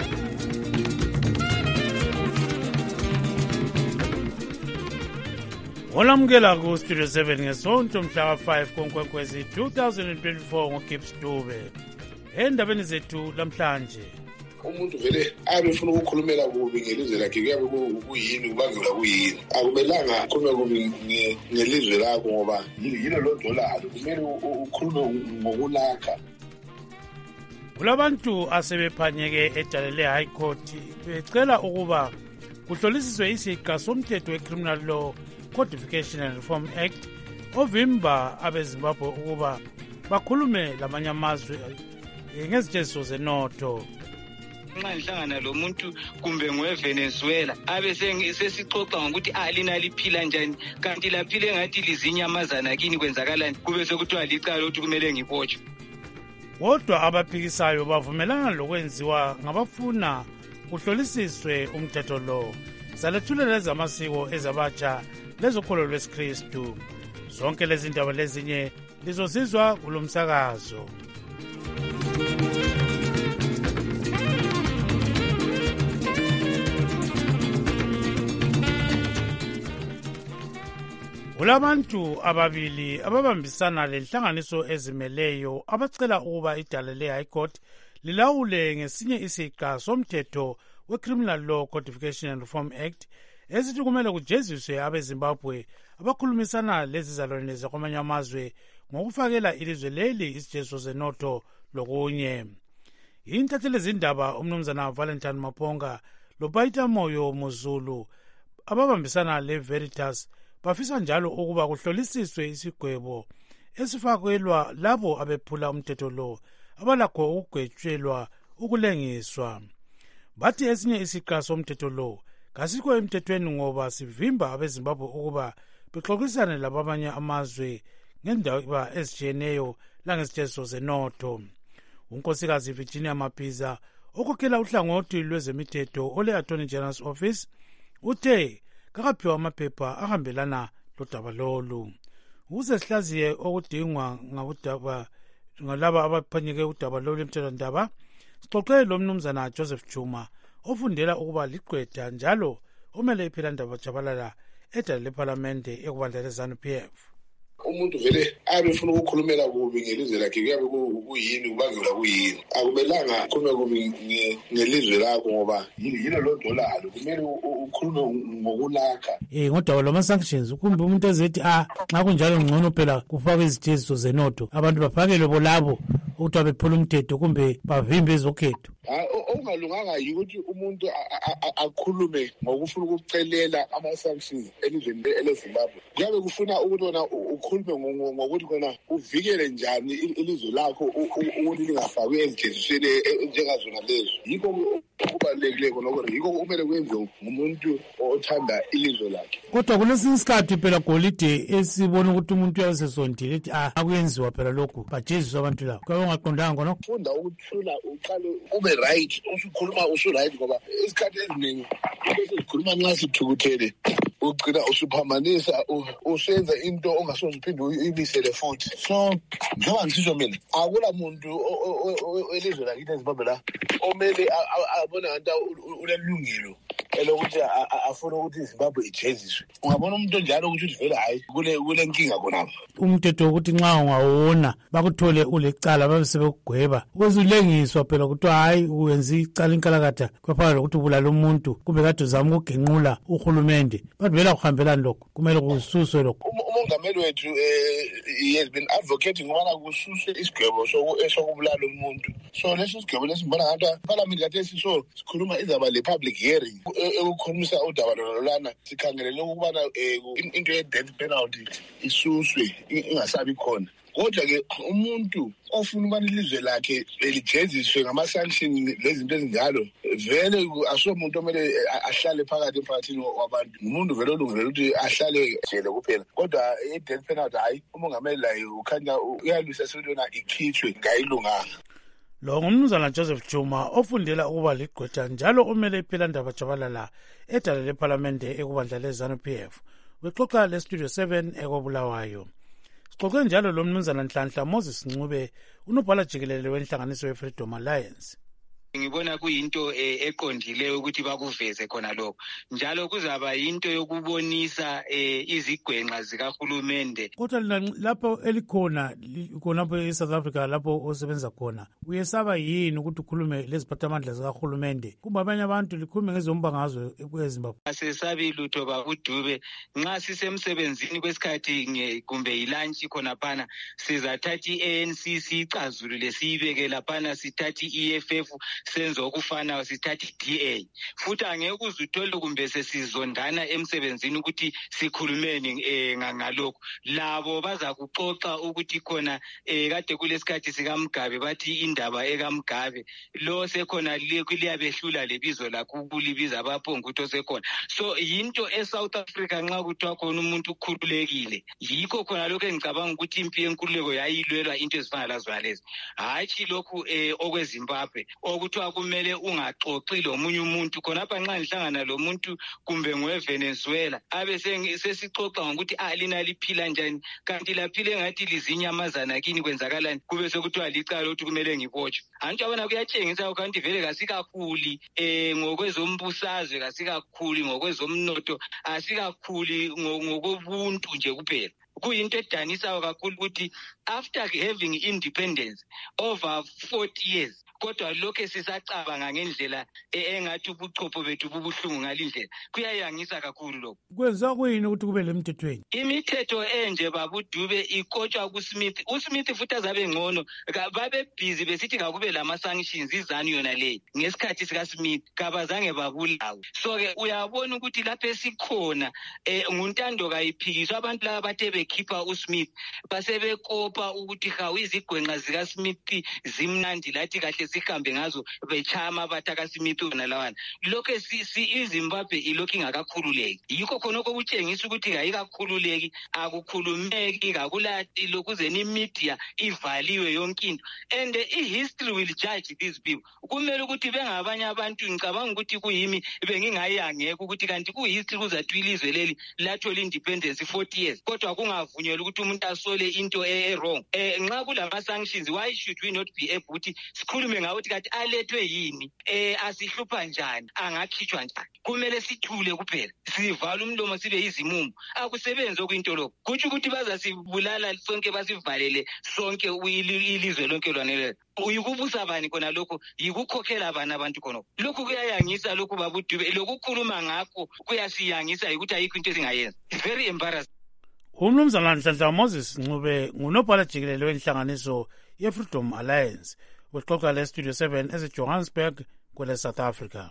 Speaker 17: Olamukela ku-Studio seven ngesonto mhla ka-five koNkwenkwezi two thousand twenty-four ngoGibbs Dube. Endabeni zethu lamhlanje.
Speaker 18: Umuntu vele abe ufuna ukukhulumela kubi ngelizwe lakhe kuyabe kuyini kubangela kuyini akumelanga akhulume kubi ngelizwe lakho ngoba yilo lo dollar kumele ukhulume ngokulakha.
Speaker 17: Kulabantu asebephanyeke edalele High Court becela ukuba kuhlolisiswe isiga somthetho we-Criminal Law Codification and Reform Act ovimba abeZimbabwe ukuba bakhulume lamanye amazwe ngezitsheziso zenotho.
Speaker 19: Nxa ngihlangana lo muntu kumbe ngoweVenezuela abe sesixoxa ngokuthi alina liphila njani kanti laphile engathi lizinyamazana kini kwenzakalani kube sekuthiwa licala ukuthi kumele ngibotshwe.
Speaker 17: Kodwa abaphikisayo bavumelana lokwenziwa ngabafuna kuhlolisiswe umthetho lo. Salethulela ezamasiko ezabatsha lezokholo lwesiKristu. Zonke lezi ndaba lezinye lizozizwa kulo msakazo. Kulabantu ababili ababambisana lenhlanganiso ezimeleyo abacela ukuba idale le-High Court lilawule ngesinye isiga somthetho we-Criminal Law Codification and Reform Act esithi kumele kujeziswe abeZimbabwe abakhulumisana lezizalwane zakwamanye amazwe ngokufakela ilizwe leli isijeziso zenotho lokunye. Intatheli zindaba umnumzana Valentine Maponga loPaita Moyo Muzulu ababambisana le-Veritas bafisa njalo ukuba kuhlolisiswe isigwebo esifakelwa labo abephula umthetho lo abalakho ukugwetshelwa ukulengiswa. Bathi esinye isiqa somthetho lo kasikho emthethweni ngoba sivimba abeZimbabwe ukuba bexoxisane labamanye amazwe ngendaba ezitshiyeneyo langezitsheziso zenotho. Unkosikazi Virginia Mapiza okhokhela uhlangothi lwezemithetho ole-Attorney General's Office uthe kakaphiwa amaphepha ahambelana lodaba lolu. Ukuze sihlaziye okudingwa ngabudaba ngalaba abaphanyeke udaba lolu emthethwandaba, sixoxe lo mnumzana Joseph Chuma ofundela ukuba liqwetha njalo omele iphilandaba jabalala edale lephalamende ekubandla le-ZANU-P F.
Speaker 18: Umuntu vele abe ufuna ukukhulumela kubi ngelizwe lakhe kuyabe kuyini kubangela kuyini akumelanga akhulume kubi ngelizwe lakho ngoba yilo lo dollar kumele ukhulume ngokulakha.
Speaker 17: Eh ngodaba lwama-sanctions kumbe umuntu ezethi ah nxa kunjalo ngcono phela kufakwe izijeziso zenotho abantu baphakelwe bolabo ukuthi abephula umthetho kumbe bavimbe ezokhetho.
Speaker 18: Okungalunganga yikuthi umuntu akhulume ngokufuna ukucelela ama-sanctions elizweni eleZimbabwe. Kuyabe kufuna ukuthi wona ukhulume ngokuthi khona uvikele njani ilizwe lakho ukuthi lingafakwi ezijezisweni njengazona lezo. Yikho okubalulekile khona ukuthi yikho kumele kwenziwe ngumuntu othanda ilizwe lakhe.
Speaker 17: Kodwa kulesinye isikhathi phela golide esibona ukuthi umuntu uyasesondile ethi ah akuyenziwa phela lokhu bajeziswe abantu labo. Kwabe ungaqondanga khona
Speaker 18: ufunda ukuthula uqale ube right usukhuluma usu-right ngoba isikhathi eziningi sikhuluma nxa sithukuthele ugcina usuphamanisa usenza into ongasoze uphinde uyibisele futhi. So njengoba ngisisho mina akula muntu elizwe lakithi eZimbabwe la omele abone ngathi unelungelo elokuthi afuna ukuthi iZimbabwe ijeziswe. Ungabona umuntu onjalo ukuthi vele hayi kule kule nkinga khonapha.
Speaker 17: Umthetho ukuthi nxa ungawona bakuthole ulecala babe sebekugweba kwezulengiswa phela ukuthi hayi uwenza icala inkalakatha kwaphakathi lokuthi ubulala umuntu kumbe kade uzama ukugenqula uhulumende. Vela kuhambelana lokho kumele kususwe lokho.
Speaker 18: Umongameli wethu he has been advocating ukubana kususwe isigwebo sokubulala umuntu. So leso sigwebo lesibona ngathi parliament kade siso sikhuluma izaba le-public hearing ekukhulumisa udaba lolana sikhangelele ukubana into ye-death penalty isuswe ingasabi khona. kodwa-ke umuntu ofuna ukubana ilizwe lakhe lijeziswe ngama-sanction lezinto ezinjalo vele asumuntu omele ahlale phakathi emphakathini wabantu, ngumuntu vele olungelele ukuthi ahlale jele kuphela. Kodwa i-death penalty hayi, umongameli laye ukhanya uyalwisa sentona ikhitshwe ngayilunganga.
Speaker 17: Lo ngumnumzana Joseph Juma ofundela ukuba ligqwetha njalo umele iPhilandaba Jabalala edala lephalamende ekubandla le-ZANU P F. Wexoxa le-Studio seven ekobulawayo. Sixoxe njalo lo mnumzana Nhlanhla Moses Ncube, unobhala jikelele wenhlanganiso ye-Freedom Alliance.
Speaker 19: Ngibona kuyinto eqondileyo ukuthi bakuveze khona lokho, njalo kuzaba yinto yokubonisa izigwenqa zikahulumende.
Speaker 17: Kodwa lapho elikhona khonapho e-South Africa lapho osebenza khona, uyesaba yini ukuthi ukhulume leziphathamandla zikahulumende kuba abanye abantu likhulume ngezombangazwe eZimbabwe?
Speaker 19: Asesabi lutho babuDube, nxa sisemsebenzini kwesikhathi kumbe ilunch khona phana sizathatha i-A N C sicazulule siyibeke laphana, sithatha i-E F F senzo okufana, sithatha i-D A. Futhi angeke uzuthole kumbe sesizondana emsebenzini ukuthi sikhulumeni eh ngalokho. Labo baza kuxoxa ukuthi khona eh kade kulesikhathi sikaMgabe bathi indaba ekaMgabe lo sekhona liyabehlula lebizo lakho ukulibiza abaphongo ukuthi osekhona. So yinto eSouth Africa nxa kuthiwa khona umuntu ukhululekile, yikho khona lokho engicabanga ukuthi impi yenkululeko yayilwelwa into ezifana lazona lezi, hatshi lokhu eh okweZimbabwe okuthiwa kumele ungaxoxi lomunye umuntu khonapha nxa nihlangana lo muntu kumbe ngweVenezuela abe sesixoxa ngokuthi alina liphila njani, kanti laphile engathi lizinyamazana kini kwenzakalani, kube sekuthiwa licala ukuthi kumele ngibotshwe. Antsho abona kuyatshengisa ukuthi vele kasikakhuli eh ngokwezombusazwe, kasikakhuli ngokwezomnotho, asikakhuli ngokobuntu nje kuphela. Kuyinto edanisayo kakhulu ukuthi after having independence over forty years kodwa lokho sisacabanga ngendlela engathi ubuchopho bethu bubuhlungu ngalindlela, kuyayangisa kakhulu lokho.
Speaker 17: Kwenza kuyini ukuthi kube lemthethweni?
Speaker 19: Imithetho enje babuDube ikotshwa kuSmith. uSmith futhi azabe ngcono, babe busy besithi kakube lama sanctions izanu yona le ngesikhathi sikaSmith kabazange babulawe. So ke uyabona ukuthi lapho esikhona eh nguntando kayiphikiswa abantu laba bathe bekhipha uSmith basebekopa ukuthi hawu izigwenqa zikaSmith zimnandi lathi kahle sihambe ngazo bechama batakaSmith nalawana. Lokho si iZimbabwe ilokhu ingakakhululeki, yikho khona okutshengisa ukuthi kayikakhululeki, akukhulumeki, kakulati lokuze ni media ivaliwe yonke into, and i-history will judge these people. Kumele ukuthi bengabanye abantu, ngicabanga ukuthi kuyimi bengingayangeka ukuthi kanti ku-history kuzathi ilizwe leli lathola independence forty years kodwa kungavunyelwa ukuthi umuntu asole into e-wrong. Eh nxa kulama sanctions, why should we not be able ukuthi sikhulume ngawuthi kanti alethwe yini, eh asihlupha njani, angakhitshwa njani? Kumele sithule kuphela, sivala umlomo sibe izimumu, akusebenzi okuyinto lokho. Kuthi ukuthi baza sibulala sonke basivalele sonke ilizwe lonke lwanele. Uyikubusa bani kona lokho, yikukhokhela abana abantu khona. Lokho kuyayangisa, lokho babuDube, lokukhuluma ngakho kuyasiyangisa ukuthi ayikho into esingayenza. It's very embarrassing.
Speaker 17: Umnumzana Nhlanhla Moses Ncube ngunobhala jikelele wenhlanganiso ye-Freedom Alliance. Wexoxa le-Studio seven ese-Johannesburg kwele South Africa.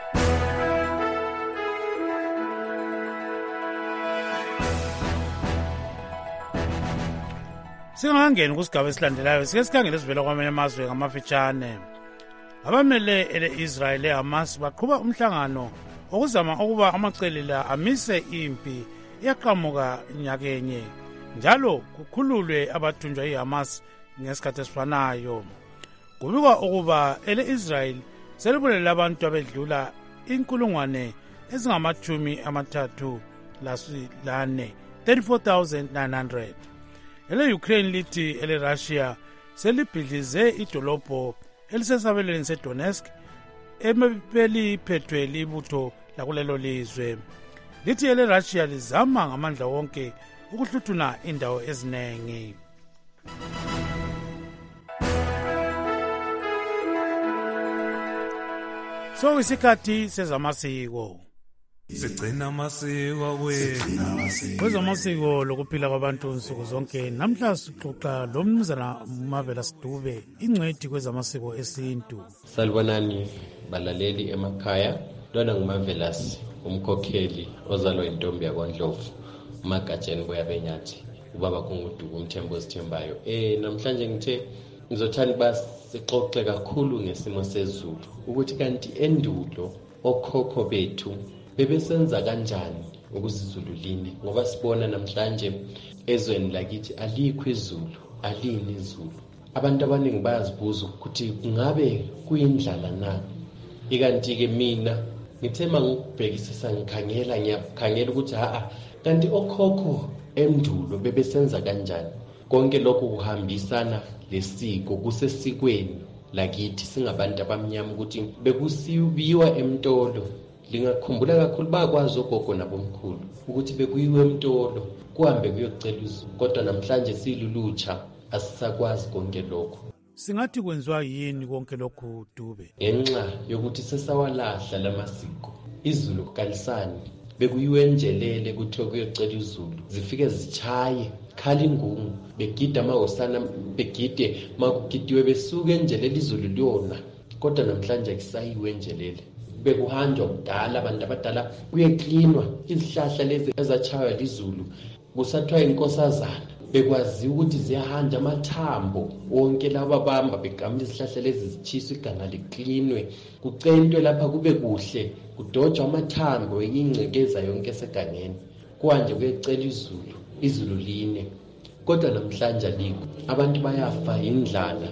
Speaker 17: Singangeni kusigaba esilandelayo, sike sikhangele sivela kwamanye amazwe ngamafitshane. Abamele ele-Israel eHamas baqhuba umhlangano okuzama ukuba amacele la amise impi yaqhamuka nyakenye njalo kukhululwe abathunjwa iHamas ngesikhathi esifanayo. Kubikwa ukuba ele-Israel selibulele abantu abedlula inkulungwane ezingamachumi amathathu lane thirty-four thousand nine hundred. Ele-Ukraine lithi ele-Russia selibhidlize idolobho elisesabelweni seDonetsk ebeliphethwe libutho lakulelo lizwe. Lithi ele-Russia lizama ngamandla wonke ukuhluthuna indawo eziningi. So isikhathi sezamasiko.
Speaker 3: Sigcina amasiko kwethu.
Speaker 17: Kwezamasiko lokuphila kwabantu nsuku zonke, namhla sixoxa lo mnumzana Marvelous Dube, ingcwethi kwezamasiko esintu.
Speaker 20: Salibonani balaleli emakhaya, lona nguMarvelous, umkhokheli ozalwa intombi yakwaNdlovu, uMagatsheni kweyabenyathi. ubaba Kunguduku Mthembu Sithembayo. Eh namhlanje ngithe ngizothanda basixoxe kakhulu ngesimo sezulu ukuthi kanti endulo okhokho bethu bebesenza kanjani ukuze izulu line, ngoba sibona namhlanje ezweni lakithi alikho izulu, alini izulu. Abantu abaningi bayazibuza ukuthi kungabe kuyindlala na. Ikanti ke mina ngithema ngikubhekisisa ngikhangela ngiyakhangela ukuthi ha kanti okhokho endulo bebesenza kanjani. Konke lokho kuhambisana lesiko kusesikweni lakithi singabantu abamnyama ukuthi bekusibiwa emtolo. Lingakhumbula kakhulu bakwazi ogogo nabomkhulu ukuthi bekuyiwe emtolo kuhambe kuyocela izulu, kodwa namhlanje silulutsha asisakwazi konke lokho.
Speaker 17: Singathi kwenziwa yini konke lokhu Dube?
Speaker 20: Ngenxa yokuthi sesawalahla lamasiko. Izulu kalisani bekuyiwe enjelele kuthiwa kuyocela izulu, zifike zichaye khala ingungu, begida amahosana begide makugidiwe besuke enjelele izulu liyona, kodwa namhlanje akusayiwe enjelele. Bekuhanjwa kudala abantu abadala kuyeklinwa izihlahla lezi ezachaywa lizulu, kusathiwa inkosazana bekwazi ukuthi ziyahanja amathambo wonke laba bamba begamla izihlahla lezi zichiswe iganga liklinwe, kucentwe lapha kube kuhle, kudojwa amathambo ingcekeza yonke esegangeni, kuhanje kuyecela izulu, izulu line. Kodwa namhlanje alikho, abantu bayafa indlala.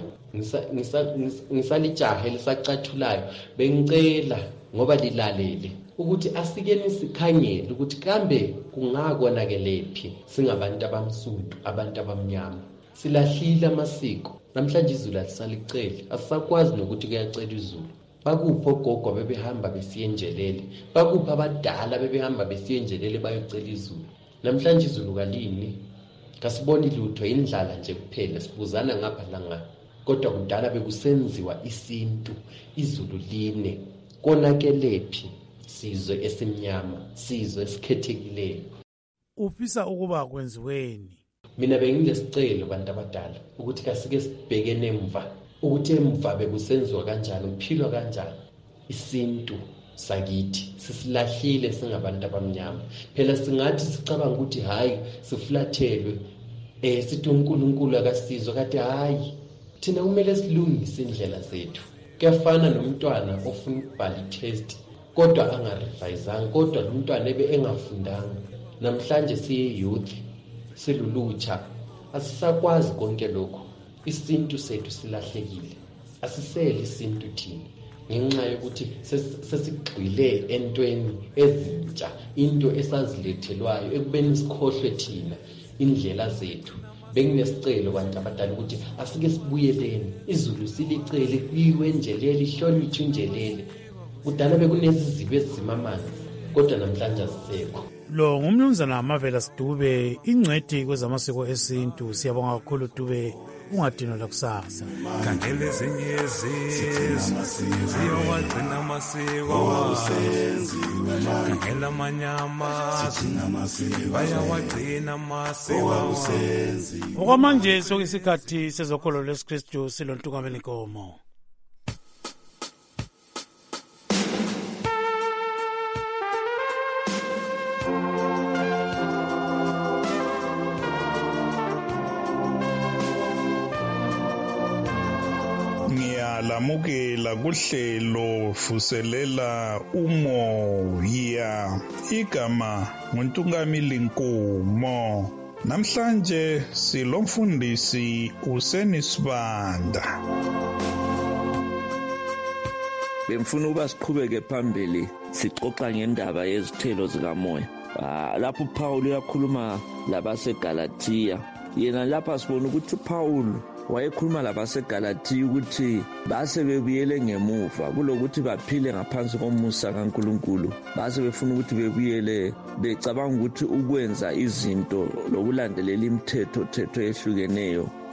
Speaker 20: Ngisalijahe lisacathulayo bengicela ngoba lilalele ukuthi asikeni sikhangele ukuthi kambe kungakonakelephi singabantu abamsundu, abantu abamnyama. Silahlile amasiko. Namhlanje izulu alisaliceli, asisakwazi nokuthi kuyacela izulu. Bakuphi ogogo bebehamba besiyenjelele, bakuphi abadala bebehamba besiyenjelele bayocela izulu. Namhlanje izulu kalini, kasiboni lutho, indlala nje kuphela, sibuzana ngapha la ngapha. Kodwa kudala bekusenziwa isintu, izulu line. Konakelephi sizwe esimnyama, sizwe esikhethekileyo.
Speaker 17: Ufisa ukuba kwenziweni?
Speaker 20: Mina bengilesicelo bantu abadala ukuthi kasike sibhekene emva, ukuthi emva bekusenziwa kanjani, kuphilwa kanjani isintu sakithi. Sisilahlile singabantu abamnyama. Phela singathi sicabanga ukuthi hayi siflathelwe, eh sithi uNkulunkulu akasizwe, kade hayi thina kumele silungise indlela zethu. Kuyafana nomntwana ofuna ukubhala i-test kodwa angarevayizanga, kodwa lo mntwana ebe engafundanga. Namhlanje siye youth, silulutsha, asisakwazi konke lokho. Isintu sethu silahlekile, asisele isintu thina ngenxa yokuthi sesigxile entweni ezintsha, into esazilethelwayo ekubeni sikhohlwe thina indlela zethu. Benginesicelo bantu abadala ukuthi asike sibuyeleni, izulu silicele kuyiwe enjelele, ihlonitshwe injelele. Kudala bekunezizibe ezimamanzi kodwa namhlanje azisekho.
Speaker 17: Lo ngumnumzana Mavela Dube, ingcwethi kwezamasiko esintu. Siyabonga kakhulu Dube, ungadinwa lakusasa.
Speaker 21: Khangele ezinye izizwe ziyowagcina amasiko, khangela amanyama bayawagcina amasiko.
Speaker 17: Okwamanje sokuyisikhathi sezokholo lwesikristu silontungameli Nkomo.
Speaker 3: Lamukela kuhlelo vuselela umoya, igama nguNtungameli Nkomo. Namhlanje silomfundisi uSeni Sibanda.
Speaker 22: Bemfuna ukuba siqhubeke phambili sixoxa ngendaba yezithelo zikamoya. Ah lapho uPaul uyakhuluma labaseGalatia. Yena lapha sibona ukuthi uPaul wayekhuluma labaseGalatia ukuthi base bebuyele ngemuva kulokuthi baphile ngaphansi komusa kaNkulunkulu. Base befuna ukuthi bebuyele becabanga ukuthi ukwenza izinto lokulandelela imithetho thetho ehlukeneyo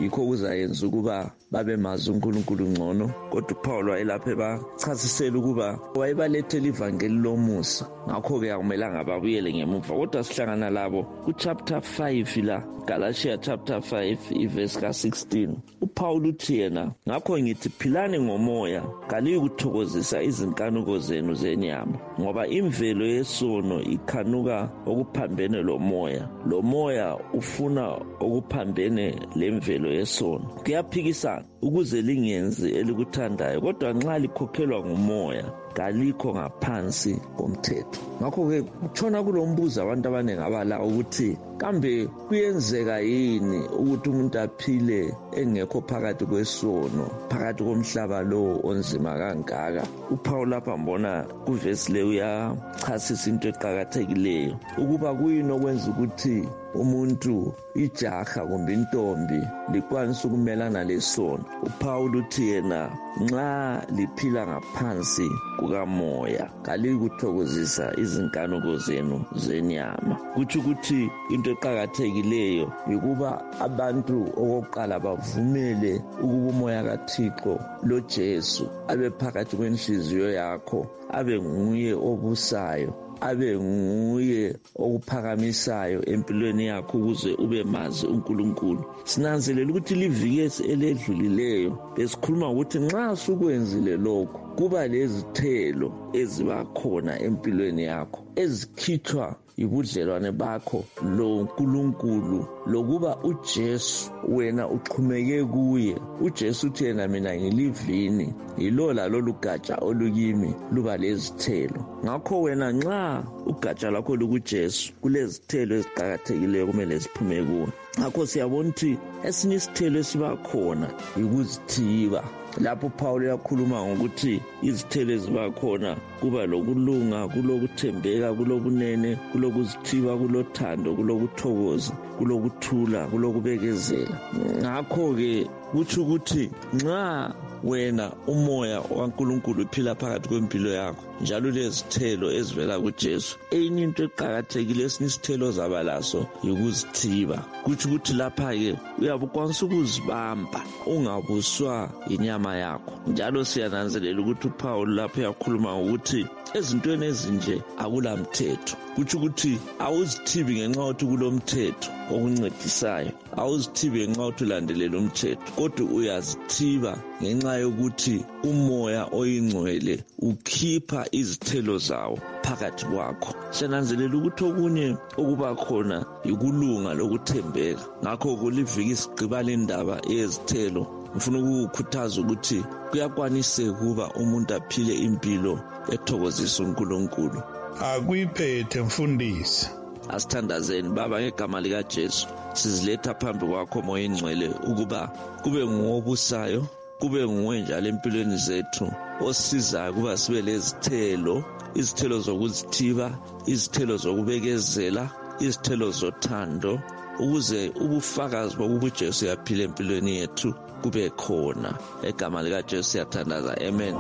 Speaker 22: yikho kuzayenza ukuba babe mazi uNkulunkulu ngcono. Kodwa uPaul wayelaphe bachasisela ukuba wayebalethela ivangeli lomusa, ngakho-ke akumelanga babuyele ngemuva. Kodwa sihlangana labo kuchapter five la, Galatia chapter five iverse ka sixteen. uPaul uthi yena, ngakho ngithi philani ngomoya, kaliyi kuthokozisa izinkanuko zenu zenyama, ngoba imvelo yesono ikhanuka okuphambene lomoya, lomoya ufuna okuphambene lemvelo yesono. Kuyaphikisana ukuze lingenzi elikuthandayo, kodwa nxa likhokhelwa ngumoya kalikho ngaphansi komthetho. Ngakho-ke kutshona kulombuzo abantu abaningi abala ukuthi kambe kuyenzeka yini ukuthi umuntu aphile engekho phakathi kwesono, phakathi komhlaba lo onzima kangaka. uPaul lapha mbona kuvesi le uyachasisa into eqakathekileyo ukuba kuyini okwenza ukuthi umuntu ijaha kumbe intombi likwanisa ukumelana lesono. uPaul uthi yena nxa liphila ngaphansi kukamoya kaliyi kuthokozisa izinkanuko zenu zenyama. Kutsho ukuthi into eqakathekileyo yikuba abantu okokuqala bavumele ukuba umoya kaThixo lo Jesu abe phakathi kwenhliziyo yakho, abe nguye obusayo, abe nguye okuphakamisayo empilweni yakho ukuze ube mazi uNkulunkulu. Sinanzelela ukuthi livikesi eledlulileyo besikhuluma ukuthi nxa sukwenzile lokho kuba lezithelo eziba khona empilweni yakho ezikhithwa ibudlelwane bakho lo nkulunkulu, lokuba uJesu wena uxhumeke kuye. uJesu uthi yena mina ngilivini, yilo lalo gatsha olukimi luba lezithelo. Ngakho wena nxa ugatsha lakho lukuJesu kulezithelo eziqakathekileyo kumele ziphume kuwe. Ngakho siyabona ukuthi esinye isithelo esiba khona yikuzithiba. Lapho uPaul uyakhuluma ngokuthi izithelo eziba khona kuba lokulunga, kulokuthembeka, kulobunene, kulokuzithiba, kulothando, kulokuthokoza, kulokuthula, kulokubekezela. Ngakho-ke kutsho ukuthi nxa wena umoya waNkulunkulu uphila phakathi kwempilo yakho njalo lezithelo ezivela kuJesu, enye into eqakathekile esinye isithelo zaba laso yikuzithiba. Kutsho ukuthi lapha-ke uyabe ukwanisa ukuzibamba ungabuswa inyama yakho. Njalo siyananzelela ukuthi uPaul lapho uyakhuluma ngokuthi ezintweni ezinje akulamthetho. Kutsho ukuthi awuzithibi ngenxa yokuthi kulomthetho okuncedisayo, awuzithibi ngenxa yokuthi ulandelela umthetho, kodwa uyazithiba ngenxa yokuthi umoya oyingcwele ukhipha izithelo zawo phakathi kwakho. Siyananzelela ukuthi okunye okuba khona yikulunga lokuthembeka. Ngakho kuliviki sigqiba lendaba yezithelo, ngifuna ukukhuthaza ukuthi kuyakwaniseka ukuba umuntu aphile impilo ethokozisa uNkulunkulu.
Speaker 3: Akuyiphethe mfundisi.
Speaker 22: Asithandazeni Baba ngegama likaJesu, siziletha phambi kwakho moya ingcwele ukuba kube nguwobusayo, kube nguwe njalo empilweni zethu osizayo kuba sibe lezithelo, izithelo zokuzithiba, izithelo zokubekezela, izithelo zothando, ukuze ubufakazi bokuba uJesu yaphila empilweni yethu kube khona. Egama likaJesu siyathandaza, amen.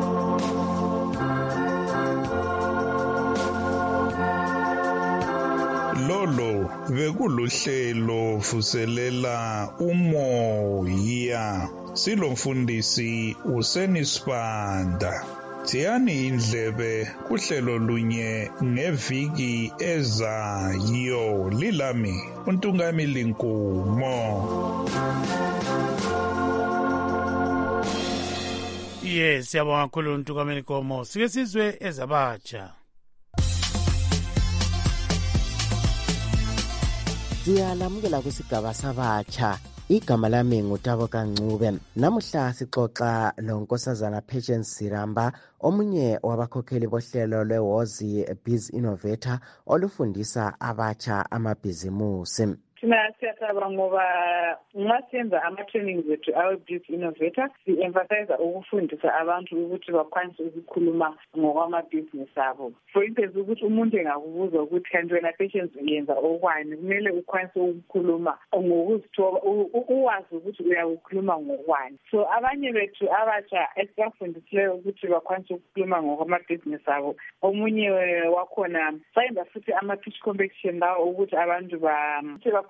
Speaker 3: Lolo bekuluhlelo vuselela umoya. Silomfundisi uSenisibanda. Siyani indlebe kuhlelo lunye ngeviki ezayo. Lilami uNtungamili Nkumo.
Speaker 17: Yes, siyabonga kakhulu uNtungamili Nkumo. Sike sizwe ezabatsha.
Speaker 10: Siyalamukela kwisigaba sabatsha. Igama lami ngutabo Kancube. Namuhla sixoxa lonkosazana Patience Siramba, omunye wabakhokheli bohlelo lweWozi Biz Innovator olufundisa abatsha amabhizimusi.
Speaker 1: Thina siyataba ngoba nxa senza ama-trainings ethu awe-Biz Innovator si-emphasize ukufundisa abantu ukuthi bakwanise ukukhuluma ngokwamabhizinisi abo. For instance, ukuthi umuntu engakubuza ukuthi kanti wena Patience uyenza okwani, kumele ukwanise ukukhuluma ngokuzithoba, uwazi ukuthi uyakukhuluma ngokwani. So abanye bethu abatsha esibafundisileyo ukuthi bakwanise ukukhuluma ngokwamabhizinisi abo, omunye wakhona sayenza futhi ama-pitch competition lawo ukuthi abantu ba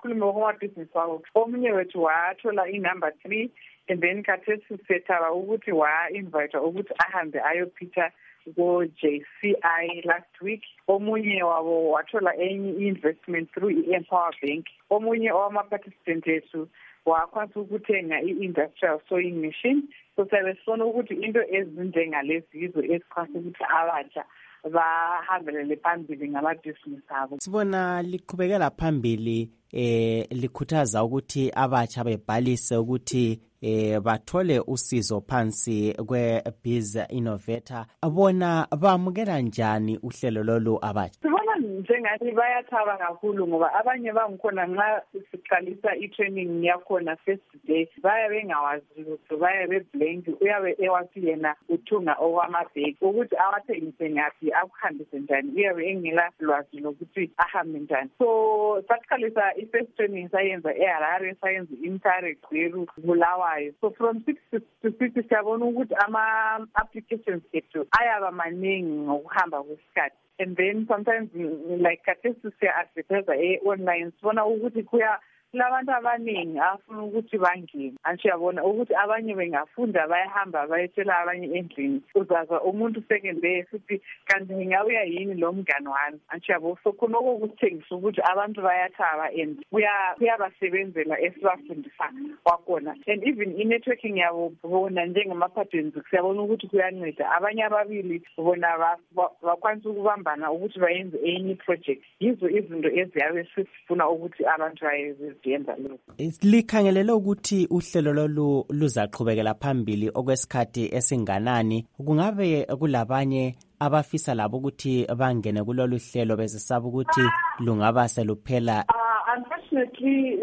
Speaker 1: akhulume ngokwamabhizinisi wabo. Omunye wethu wathola i-number three and then khathesi sethaba ukuthi wa-invite ukuthi ahambe ayophitha ko-J C I last week. Omunye wabo wathola enye i-investment through i-Empower Bank. Omunye owama-participant ethu wakwanisa ukuthenga i-industrial sewing machine. So siyabe sifuna ukuthi into ezinjengalezi yizo ezikwanisa ukuthi abatsha bahambelele phambili ngamabhizinisi abo.
Speaker 10: Sibona liqhubekela phambili eh likhuthaza ukuthi abatsha bebhalise ukuthi eh bathole usizo phansi kwe-Biz Innovator. Bona bamukela njani uhlelo lolu abatsha?
Speaker 1: Sibona njengathi bayathaba kakhulu ngoba abanye bangikhona nxa siqalisa i-training yakhona first day baya bengawazi ukuthi baya beblank, uyabe ewathi yena uthunga okwamabheki ukuthi awathengise ngaphi akuhambise njani, uyabe engela lwazi lokuthi ahambe njani. So saqalisa i-first training sayenza eHarare, sayenza i-Mtare, Gweru, Bulawayo. So from six to six siyabona ukuthi ama-applications ethu ayaba maningi ngokuhamba kwesikhathi. And then sometimes like khathesi siya-advertise e-online sibona ukuthi kuya labantu abaningi afuna ukuthi bangene. Ansiyabona ukuthi abanye bengafunda bayahamba bayetshela abanye endlini. Uzaza umuntu second day futhi kanti ngawuya yini lo mngane wami. Ansiyabo so khona okuthengisa ukuthi abantu bayathaba and kuyabasebenzela esibafundisa kwakhona. And even i-networking yabo bona njengama-patents siyabona ukuthi kuyanceda. Abanye ababili bona bakwanisa ukubambana ukuthi bayenze enye project. Yizo izinto eziyabe sifuna ukuthi abantu bayenze.
Speaker 10: Likhangelele ukuthi uhlelo lolu luzaqhubekela phambili okwesikhathi esinganani. Kungabe kulabanye abafisa labo ukuthi bangene kulolu hlelo bezisaba ukuthi lungaba seluphela?
Speaker 1: Unfortunately,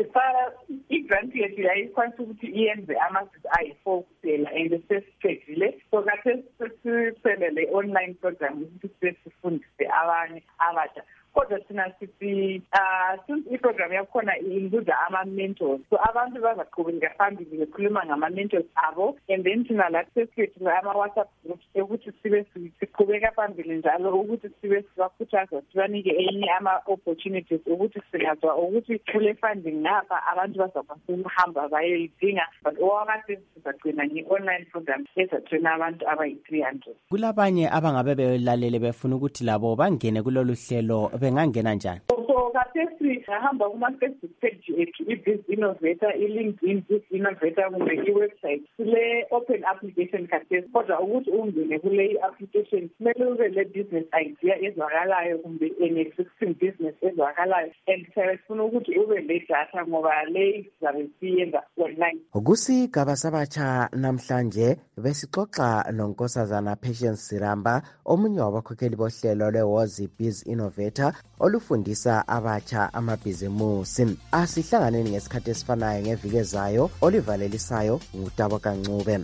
Speaker 1: i-grant yethu yayikwanisa ukuthi iyenze ama-six ayi-four kuphela and sesiqedile. So khathesi sesiphelele online program ukuthi sifundise abanye abatsha. Kodwa thina sithi since i-program yakhona include ama-mentors, so abantu bazaqhubeka phambili bekhuluma ngama-mentors abo, and then thina la sesiphethu ama-WhatsApp groups ukuthi sibe siqhubeka phambili njalo ukuthi sibe sibakhuthaza sibanike enye ama-opportunities ukuthi singazwa ukuthi kule funding ngapha abantu bazakwanisa ukuhamba bayoyidinga, but owakade sizagcina nge-online program ezathena abantu abayi-three hundred.
Speaker 10: Kulabanye abangabe belalele befuna ukuthi labo bangene kulolu hlelo bengangena njani?
Speaker 1: So khathesi ngahamba kuma-Facebook page ethu i-Biz Innovator, i-LinkedIn Biz Innovator kumbe i-website kule open application khathesi. Kodwa ukuthi ungene kule i-application kumele ube le business idea ezwakalayo kumbe an existing business ezwakalayo, and siyafuna ukuthi ube le data ngoba le sizabe siyenza online.
Speaker 10: Kusigaba sabatsha namhlanje besixoxa noNkosazana Patience Siramba, omunye wabakhokheli bohlelo lwe-Wozi Biz Innovator olufundisa abatsha amabhizimusi. Asihlanganeni ngesikhathi esifanayo ngeviki ezayo. Olivalelisayo ngutabo kancube.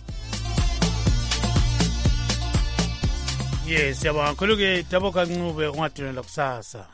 Speaker 17: Yes, yabona khuluke Tabo Kancube ungadinela kusasa.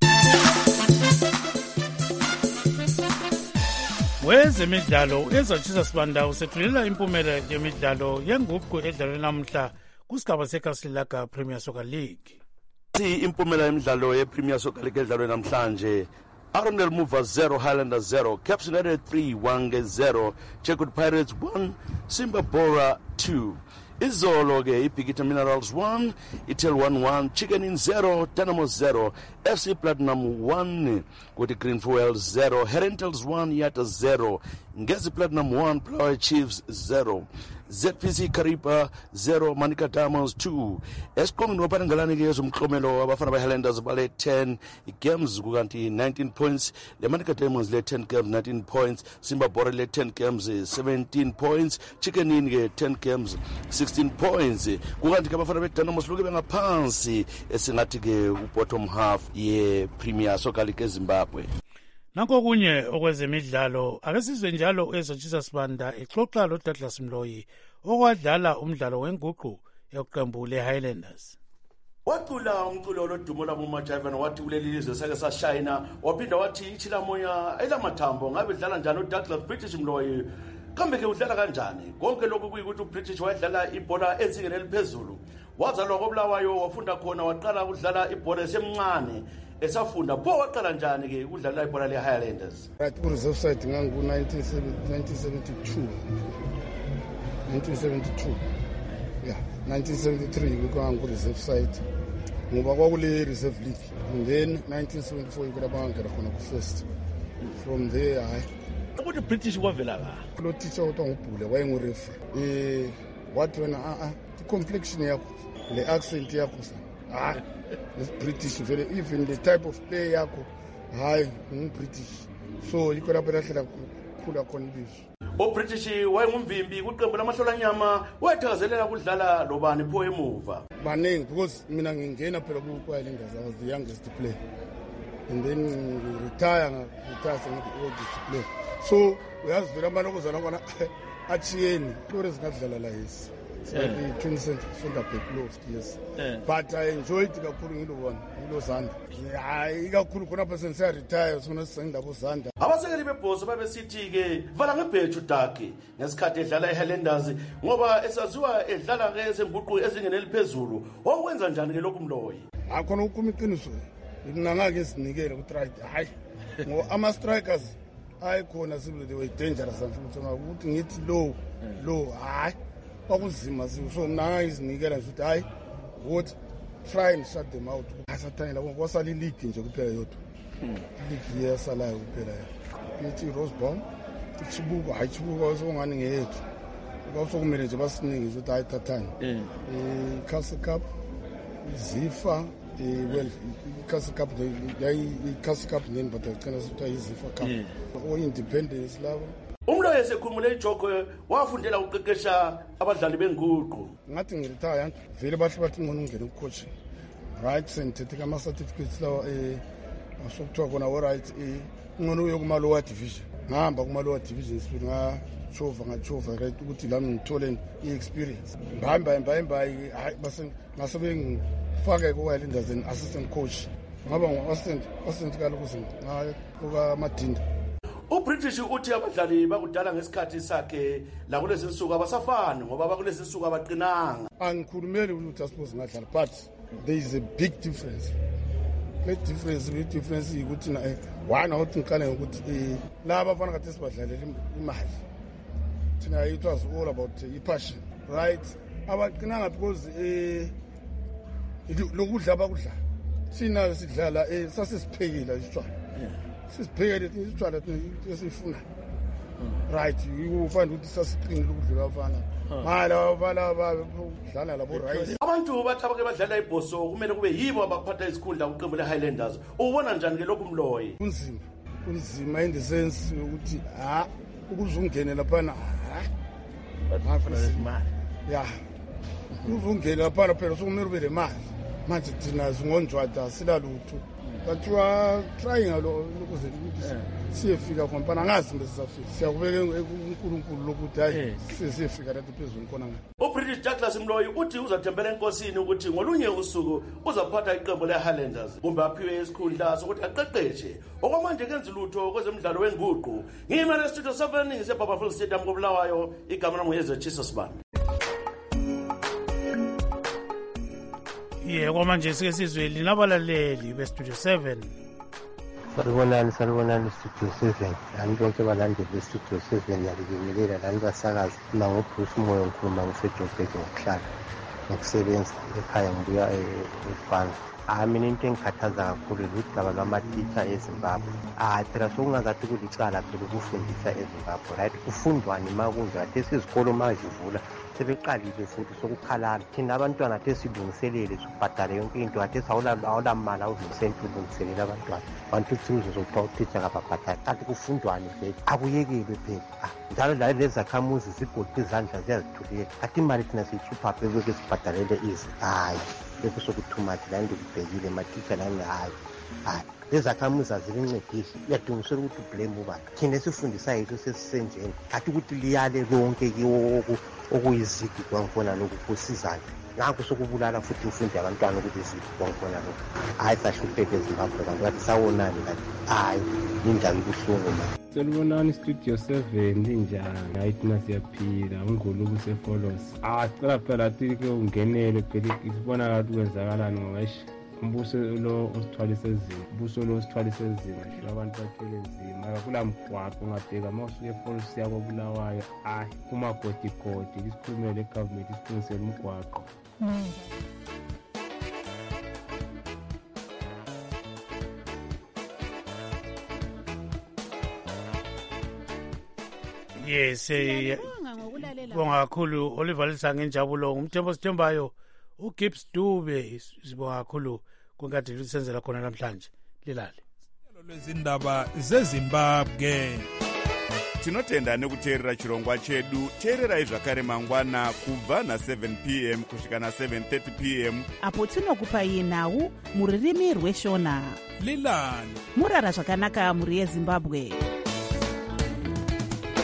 Speaker 17: Wezemidlalo ezatshisa sibanda usethulela impumela yemidlalo yenguqu edlalwe namhla kusigaba seKasilaga Premier Soccer League.
Speaker 2: Si impumela yemidlalo yePremier Soccer League edlalwe namhlanje, Arundel Movers zero, Highlanders zero, Caps United three, Wange zero, Checkout Pirates one, Simba Bora two. Izolo ke iBigita Minerals one, Itel one one, Chicken Inn zero, Dynamo zero, F C Platinum one, Kuti Green Fuel zero, Herentals one, Yata zero, Ngezi Platinum one, Ploy Chiefs zero, Z P C Karipa zero, Manika Diamonds two. Eskom noparangalani ke zomklomelo abafana beHighlanders bale ten games kukanti nineteen points, le Manika Diamonds le ten games nineteen points, Simba Bora le ten games seventeen points, Chicken Inn ke ten games sixteen points. Kukanti ke abafana beDynamo siluke bengaphansi esingathi ke ubottom half ye Premier Soccer League eZimbabwe.
Speaker 17: Nanko kunye okwezemidlalo akesizwe njalo ezotshisa sibanda exoxa lo Douglas Mloyi okwadlala umdlalo wenguqu eqembu leHighlanders.
Speaker 2: Wacula umculo lodumo labo Majavan wathi kuleli lizwe sake sashayina, waphinda wathi ichila moya elamathambo ngabe dlala njalo uDouglas British Mloyi. Kambe ke udlala kanjani? Konke lokhu kuyikuthi uBritish wayedlala ibhola ezingeni eliphezulu. Wazalwa koBulawayo wafunda khona waqala ukudlala ibhola esemncane esafunda pho waqala njani-ke ukudlalela ibhola le-Highlanders?
Speaker 5: Right, ku-reserve side ngangu-nineteen seventy-two nineteen seventy-two yeah nineteen seventy-three kwangu-reserve side ngoba kwakule-reserve league, and then nineteen seventy-four yikho lapho ngangena khona ku-first. From there hayi
Speaker 2: ukuthi British kwavela ka
Speaker 5: lo teacher otwa ngubhule wayengurefa eh wathi wena a a i-complexion yakho le accent yakho hayi is British vele, even the type of play yakho hayi ngu-British, so yikho lapho lahlela khula khona ilizwi.
Speaker 2: uBritish wayengumvimbi kwiqembu lamahlolanyama, wayethakazelela kudlala lobani pho emuva?
Speaker 5: Baningi, because mina ngingena phela ku-Highlanders, I was the youngest player, and then retire retire sengithi-oldest player. So uyazi vele amantokozana kona achiyeni hlore zingadlala la yesi twenty cent funda backloft, yes, but I enjoyed kakhulu ngilo one ngilo Zanda, hayi kakhulu khonapha sengisaretire sona sengindabo Zanda.
Speaker 2: Abasekeli bebhoso babesithi-ke vala ngebheju daki ngesikhathi edlala eHighlanders ngoba esaziwa edlala-ke ezenguqu ezingeni eliphezulu. Wakwenza njani-ke lokhu Mloyi?
Speaker 5: Akhona ukukhuma iqiniso mina ngake sinikele ku-try hayi ngo ama-strikers ayikhona sibili they were dangerous ukuthi ngithi low low hayi kwakunzima, so mina ngangizinikela nje ukuthi hayi what try and shut them out. Asathani labo kwasala ileague nje kuphela yodwa, ileague yasalayo kuphela ngithi Rosebaum ichibuko hayi chibuko sokungani ngeyethu kwasokumele nje basiningi ukuthi hayi thathani i-Castle Cup, izifa well i-Castle Cup i-Castle Cup then but agcina ukuthi izifa cup o-independence labo.
Speaker 2: Umloyi esekhulumule ijogo wafundela ukuqeqesha abadlali benguqu.
Speaker 5: Ngathi ngiretire vele bahle bathi ngona ungena ku-coaching right, sengithethe ama-certificates lawa um asokuthiwa khona wo-right um ngona uye kuma-lower division, ngahamba kuma-lower division spirit ngachova ngachova right ukuthi lami ngithole i-experience mbahamba mbahimbayi hayi ngase bengifake ku-Highlanders an assistant coach, ngaba ngu-assistant assistant kaloku kukaMadinda.
Speaker 2: uBritish uthi abadlali bakudala ngesikhathi sakhe la kulezi nsuku abasafani ngoba bakulezi nsuku abaqinanga.
Speaker 5: Angikhulumeli ukuthi asiphoze ngadlala, but there is a big difference. Le difference le difference ukuthi na one awuthi ngiqale ukuthi laba abafana kade sibadlalela imali, thina it was all about i-passion right. Abaqinanga because eh lokudla abakudla sina sidlala eh sasisiphekile isitshwala sisiphekele isitshwala esifuna right, you find ukuthi sasiqinile ukudla abafana mala abafana badlala labo right.
Speaker 2: Abantu bathi abake badlala ibhoso kumele kube yibo abaphatha isikhundla kuqembu le-Highlanders. Ubona njani ke lokhu Mloyi?
Speaker 5: Kunzima kunzima in the sense ukuthi ha ukuzungene laphana ha imali ya ukuzungene laphana phela sokumele ube le mali manje thina singonjwada silalutho but you are trying ukuze siyefika khona phana ngazi mbe sisafika siyakubeka uNkulunkulu lokuthi hayi siyefika lapho phezulu khona ngayo.
Speaker 2: uBritish Douglas Mloyi uthi uzathembela enkosini ukuthi ngolunye usuku uzaphatha iqembu le-Highlanders kumbe aphiwe isikhundla sokuthi aqeqeshe. Okwamanje kenza lutho kwezemidlalo wenguqu. Ngimele studio seven ngiseBarberville Stadium koBulawayo, igama lami nguyeze Jesus Sibanda.
Speaker 17: Ye kwamanje sike sizwe linabalaleli bestudio seven.
Speaker 7: Salibonani salibonani studio seven, nani bonke balandeli bestudio seven yalibingelela nani basakazi mina ngoBruce Moyo ngikhuluma ngiseJoburg ngokuhlala ngokusebenza ekhaya ngibuya eFana. Ah mina into engikhathaza kakhulu ukuthi laba lama-teacher eZimbabwe ah phela sokungakathi kulicala phela ukufundisa eZimbabwe right, kufundwani ma kunje kade sizikolo mazivula sebeqalile futhi sokukhalala thina abantwana kade silungiselele sibhadale yonke into kade awulamali awuvincent ulungiselela abantwana bantu thiuze zokuthiwa utitsha kababhadali kanti kufundwani vele akuyekelwe phela njalo la lezi zakhamuzi zibhodwe izandla ziyazithulela kati imali thina siyikhipha phezeke sibhadalele izi hayi lokhu sokuthumathi la ndikubhekile matitsha lani hayi hayi lezakhamuzi azilincedisi iyadingisela ukuthi ublame ubani thina esifundisayo yethu sesisenjeni kathi ukuthi liyale lonke kiwo okuyizigi kwangibona lokhu kusizana ngakho sokubulala futhi ufundi abantwana ukuthi izigi kwangibona lokhu hayi sahlupheke eZimbabwe kanti kathi sawonani kanti hayi indaba ibuhlungu manje.
Speaker 23: Salibonani studio seven linjani hayi thina siyaphila ngingulu kuseFolos ah sicela phela athi ke ungenele phela isibona kathi kwenzakalani ngoba umbuso lo usithwalise nzima umbuso lo usithwalise nzima shilo abantu bathwele nzima akula mgwaqo ungabheka uma usuke efolisi yako Bulawayo hayi kumagodigodi isikhulumele egovernment isiqinisele umgwaqo.
Speaker 17: Yes, eh bonga kakhulu Oliver Lisanga ngenjabulo ngumthembo sithembayo uGibbs Dube sibonga kakhulu kwenkadi lisenzela khona namhlanje lilale
Speaker 3: lwezindaba zeZimbabwe.
Speaker 6: Tinotenda nekuteerera chirongwa chedu. Teererai zvakare mangwana kubva na seven p m kusvika na seven thirty p m
Speaker 16: apo tinokupai nhau muririmi rweshona.
Speaker 3: Lilani
Speaker 16: murara zvakanaka muri yeZimbabwe.